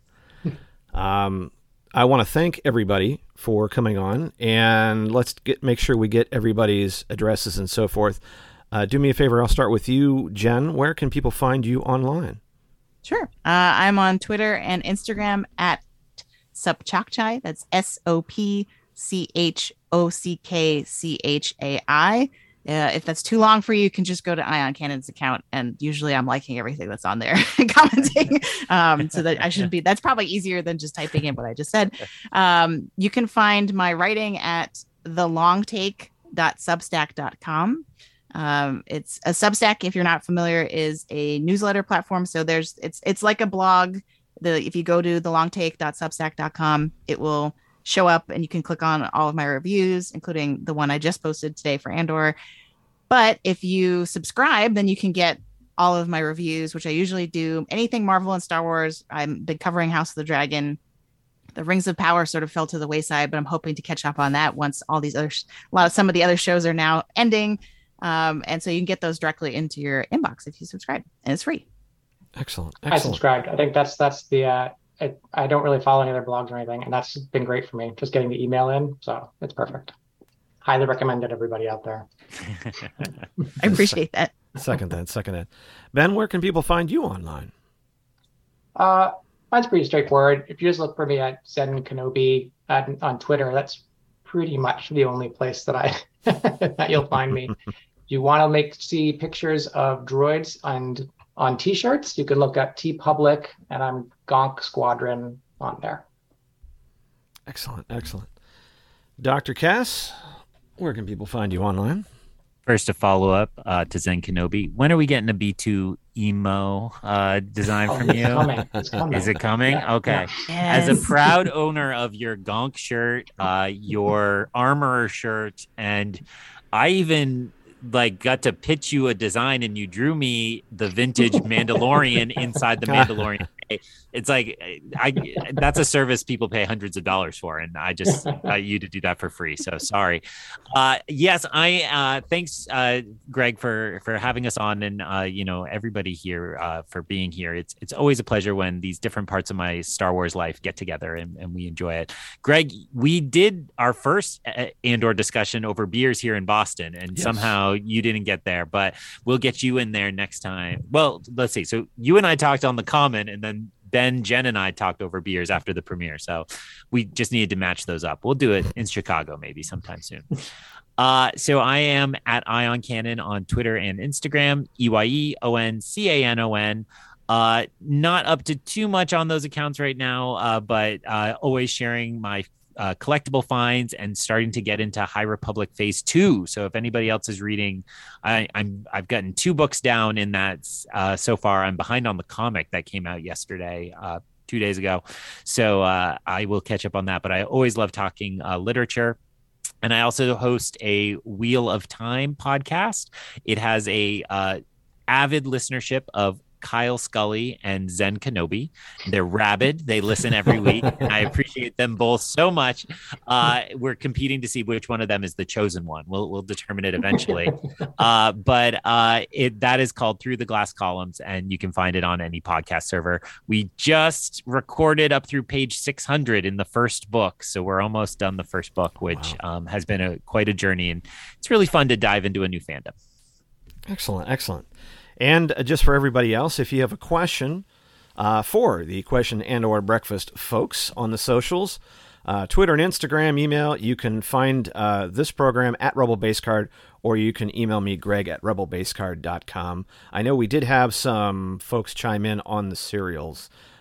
I want to thank everybody for coming on, and let's make sure we get everybody's addresses and so forth. Do me a favor. I'll start with you, Jen. Where can people find you online? Sure. I'm on Twitter and Instagram at Sopchockchai. That's SOPCHOCKCHAI. If that's too long for you, you can just go to Ion Cannon's account, and usually I'm liking everything that's on there and commenting. So that I shouldn't be. That's probably easier than just typing in what I just said. You can find my writing at thelongtake.substack.com. It's a Substack, if you're not familiar, is a newsletter platform. So it's like a blog. If you go to thelongtake.substack.com, it will show up and you can click on all of my reviews, including the one I just posted today for Andor. But if you subscribe, then you can get all of my reviews, which I usually do anything Marvel and Star Wars. I've been covering House of the Dragon. The Rings of Power sort of fell to the wayside, but I'm hoping to catch up on that once all these some of the other shows are now ending. And so you can get those directly into your inbox if you subscribe, and it's free. Excellent. I subscribed. I think that's the I don't really follow any other blogs or anything, and that's been great for me, just getting the email in. So it's perfect. Highly recommended, everybody out there. I appreciate that. Second that. Ben, where can people find you online? Mine's pretty straightforward. If you just look for me at Zen Kenobi on Twitter, that's pretty much the only place that that you'll find me. If you want to see pictures of droids on t-shirts, you can look at TeePublic, and I'm Gonk Squadron on there. Excellent. Dr. Cass, where can people find you online? First, a follow-up to Zen Kenobi. When are we getting a B2 emo design from you? It's coming. Is it coming? Yeah. Okay. Yes. As a proud owner of your Gonk shirt, your Armorer shirt, and I even got to pitch you a design, and you drew me the vintage Mandalorian inside the Mandalorian. It's like that's a service people pay hundreds of dollars for, and I just got you to do that for free. So sorry. Yes, thanks, Greg, for having us on, and everybody here for being here. It's always a pleasure when these different parts of my Star Wars life get together and we enjoy it. Greg, we did our first Andor discussion over beers here in Boston, and somehow you didn't get there, but we'll get you in there next time. Well, let's see. So you and I talked on the Common, and then Ben, Jen, and I talked over beers after the premiere. So we just needed to match those up. We'll do it in Chicago maybe sometime soon. So I am at Ion Cannon on Twitter and Instagram, EYEONCANON. Not up to too much on those accounts right now, but always sharing my collectible finds and starting to get into High Republic Phase 2. So if anybody else is reading, I've gotten 2 books down in that so far. I'm behind on the comic that came out yesterday, 2 days ago. So I will catch up on that. But I always love talking literature. And I also host a Wheel of Time podcast. It has a avid listenership of Kyle Scully and Zen Kenobi. They're rabid. They listen every week. And I appreciate them both so much. We're competing to see which one of them is the chosen one. We'll determine it eventually. But that is called Through the Glass Columns, and you can find it on any podcast server. We just recorded up through page 600 in the first book, so we're almost done the first book, which has been quite a journey, and it's really fun to dive into a new fandom. Excellent. And just for everybody else, if you have a question for the Question and/or Breakfast folks on the socials, Twitter and Instagram, email, you can find this program at Rebel Base Card, or you can email me, Greg, at rebelbasecard.com. I know we did have some folks chime in on the serials.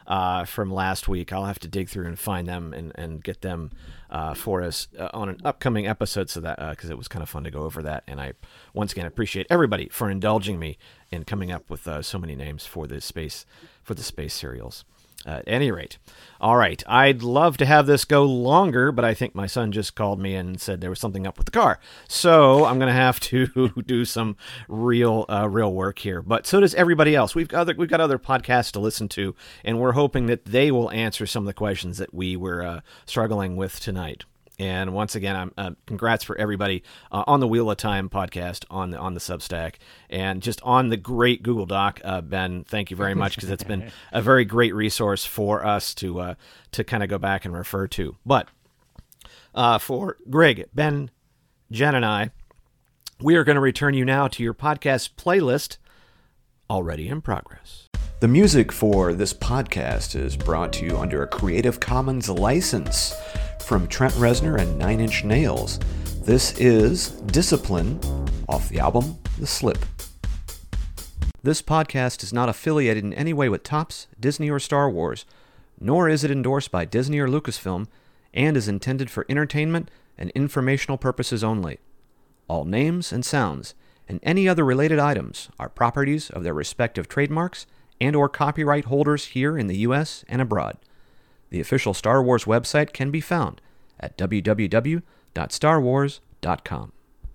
from last week. I'll have to dig through and find them and get them for us on an upcoming episode, so that because it was kind of fun to go over that. And I once again appreciate everybody for indulging me in coming up with so many names for the space serials. At any rate, all right, I'd love to have this go longer, but I think my son just called me and said there was something up with the car. So I'm going to have to do some real work here. But so does everybody else. We've got other podcasts to listen to, and we're hoping that they will answer some of the questions that we were struggling with tonight. And once again, I'm congrats for everybody on the Wheel of Time podcast on the Substack, and just on the great Google Doc. Ben, thank you very much, because it's been a very great resource for us to kind of go back and refer to. But for Greg, Ben, Jen, and I, we are going to return you now to your podcast playlist, already in progress. The music for this podcast is brought to you under a Creative Commons license from Trent Reznor and Nine Inch Nails. This is Discipline off the album The Slip. This podcast is not affiliated in any way with Topps, Disney, or Star Wars, nor is it endorsed by Disney or Lucasfilm, and is intended for entertainment and informational purposes only. All names and sounds and any other related items are properties of their respective trademarks and or copyright holders here in the U.S. and abroad. The official Star Wars website can be found at www.starwars.com.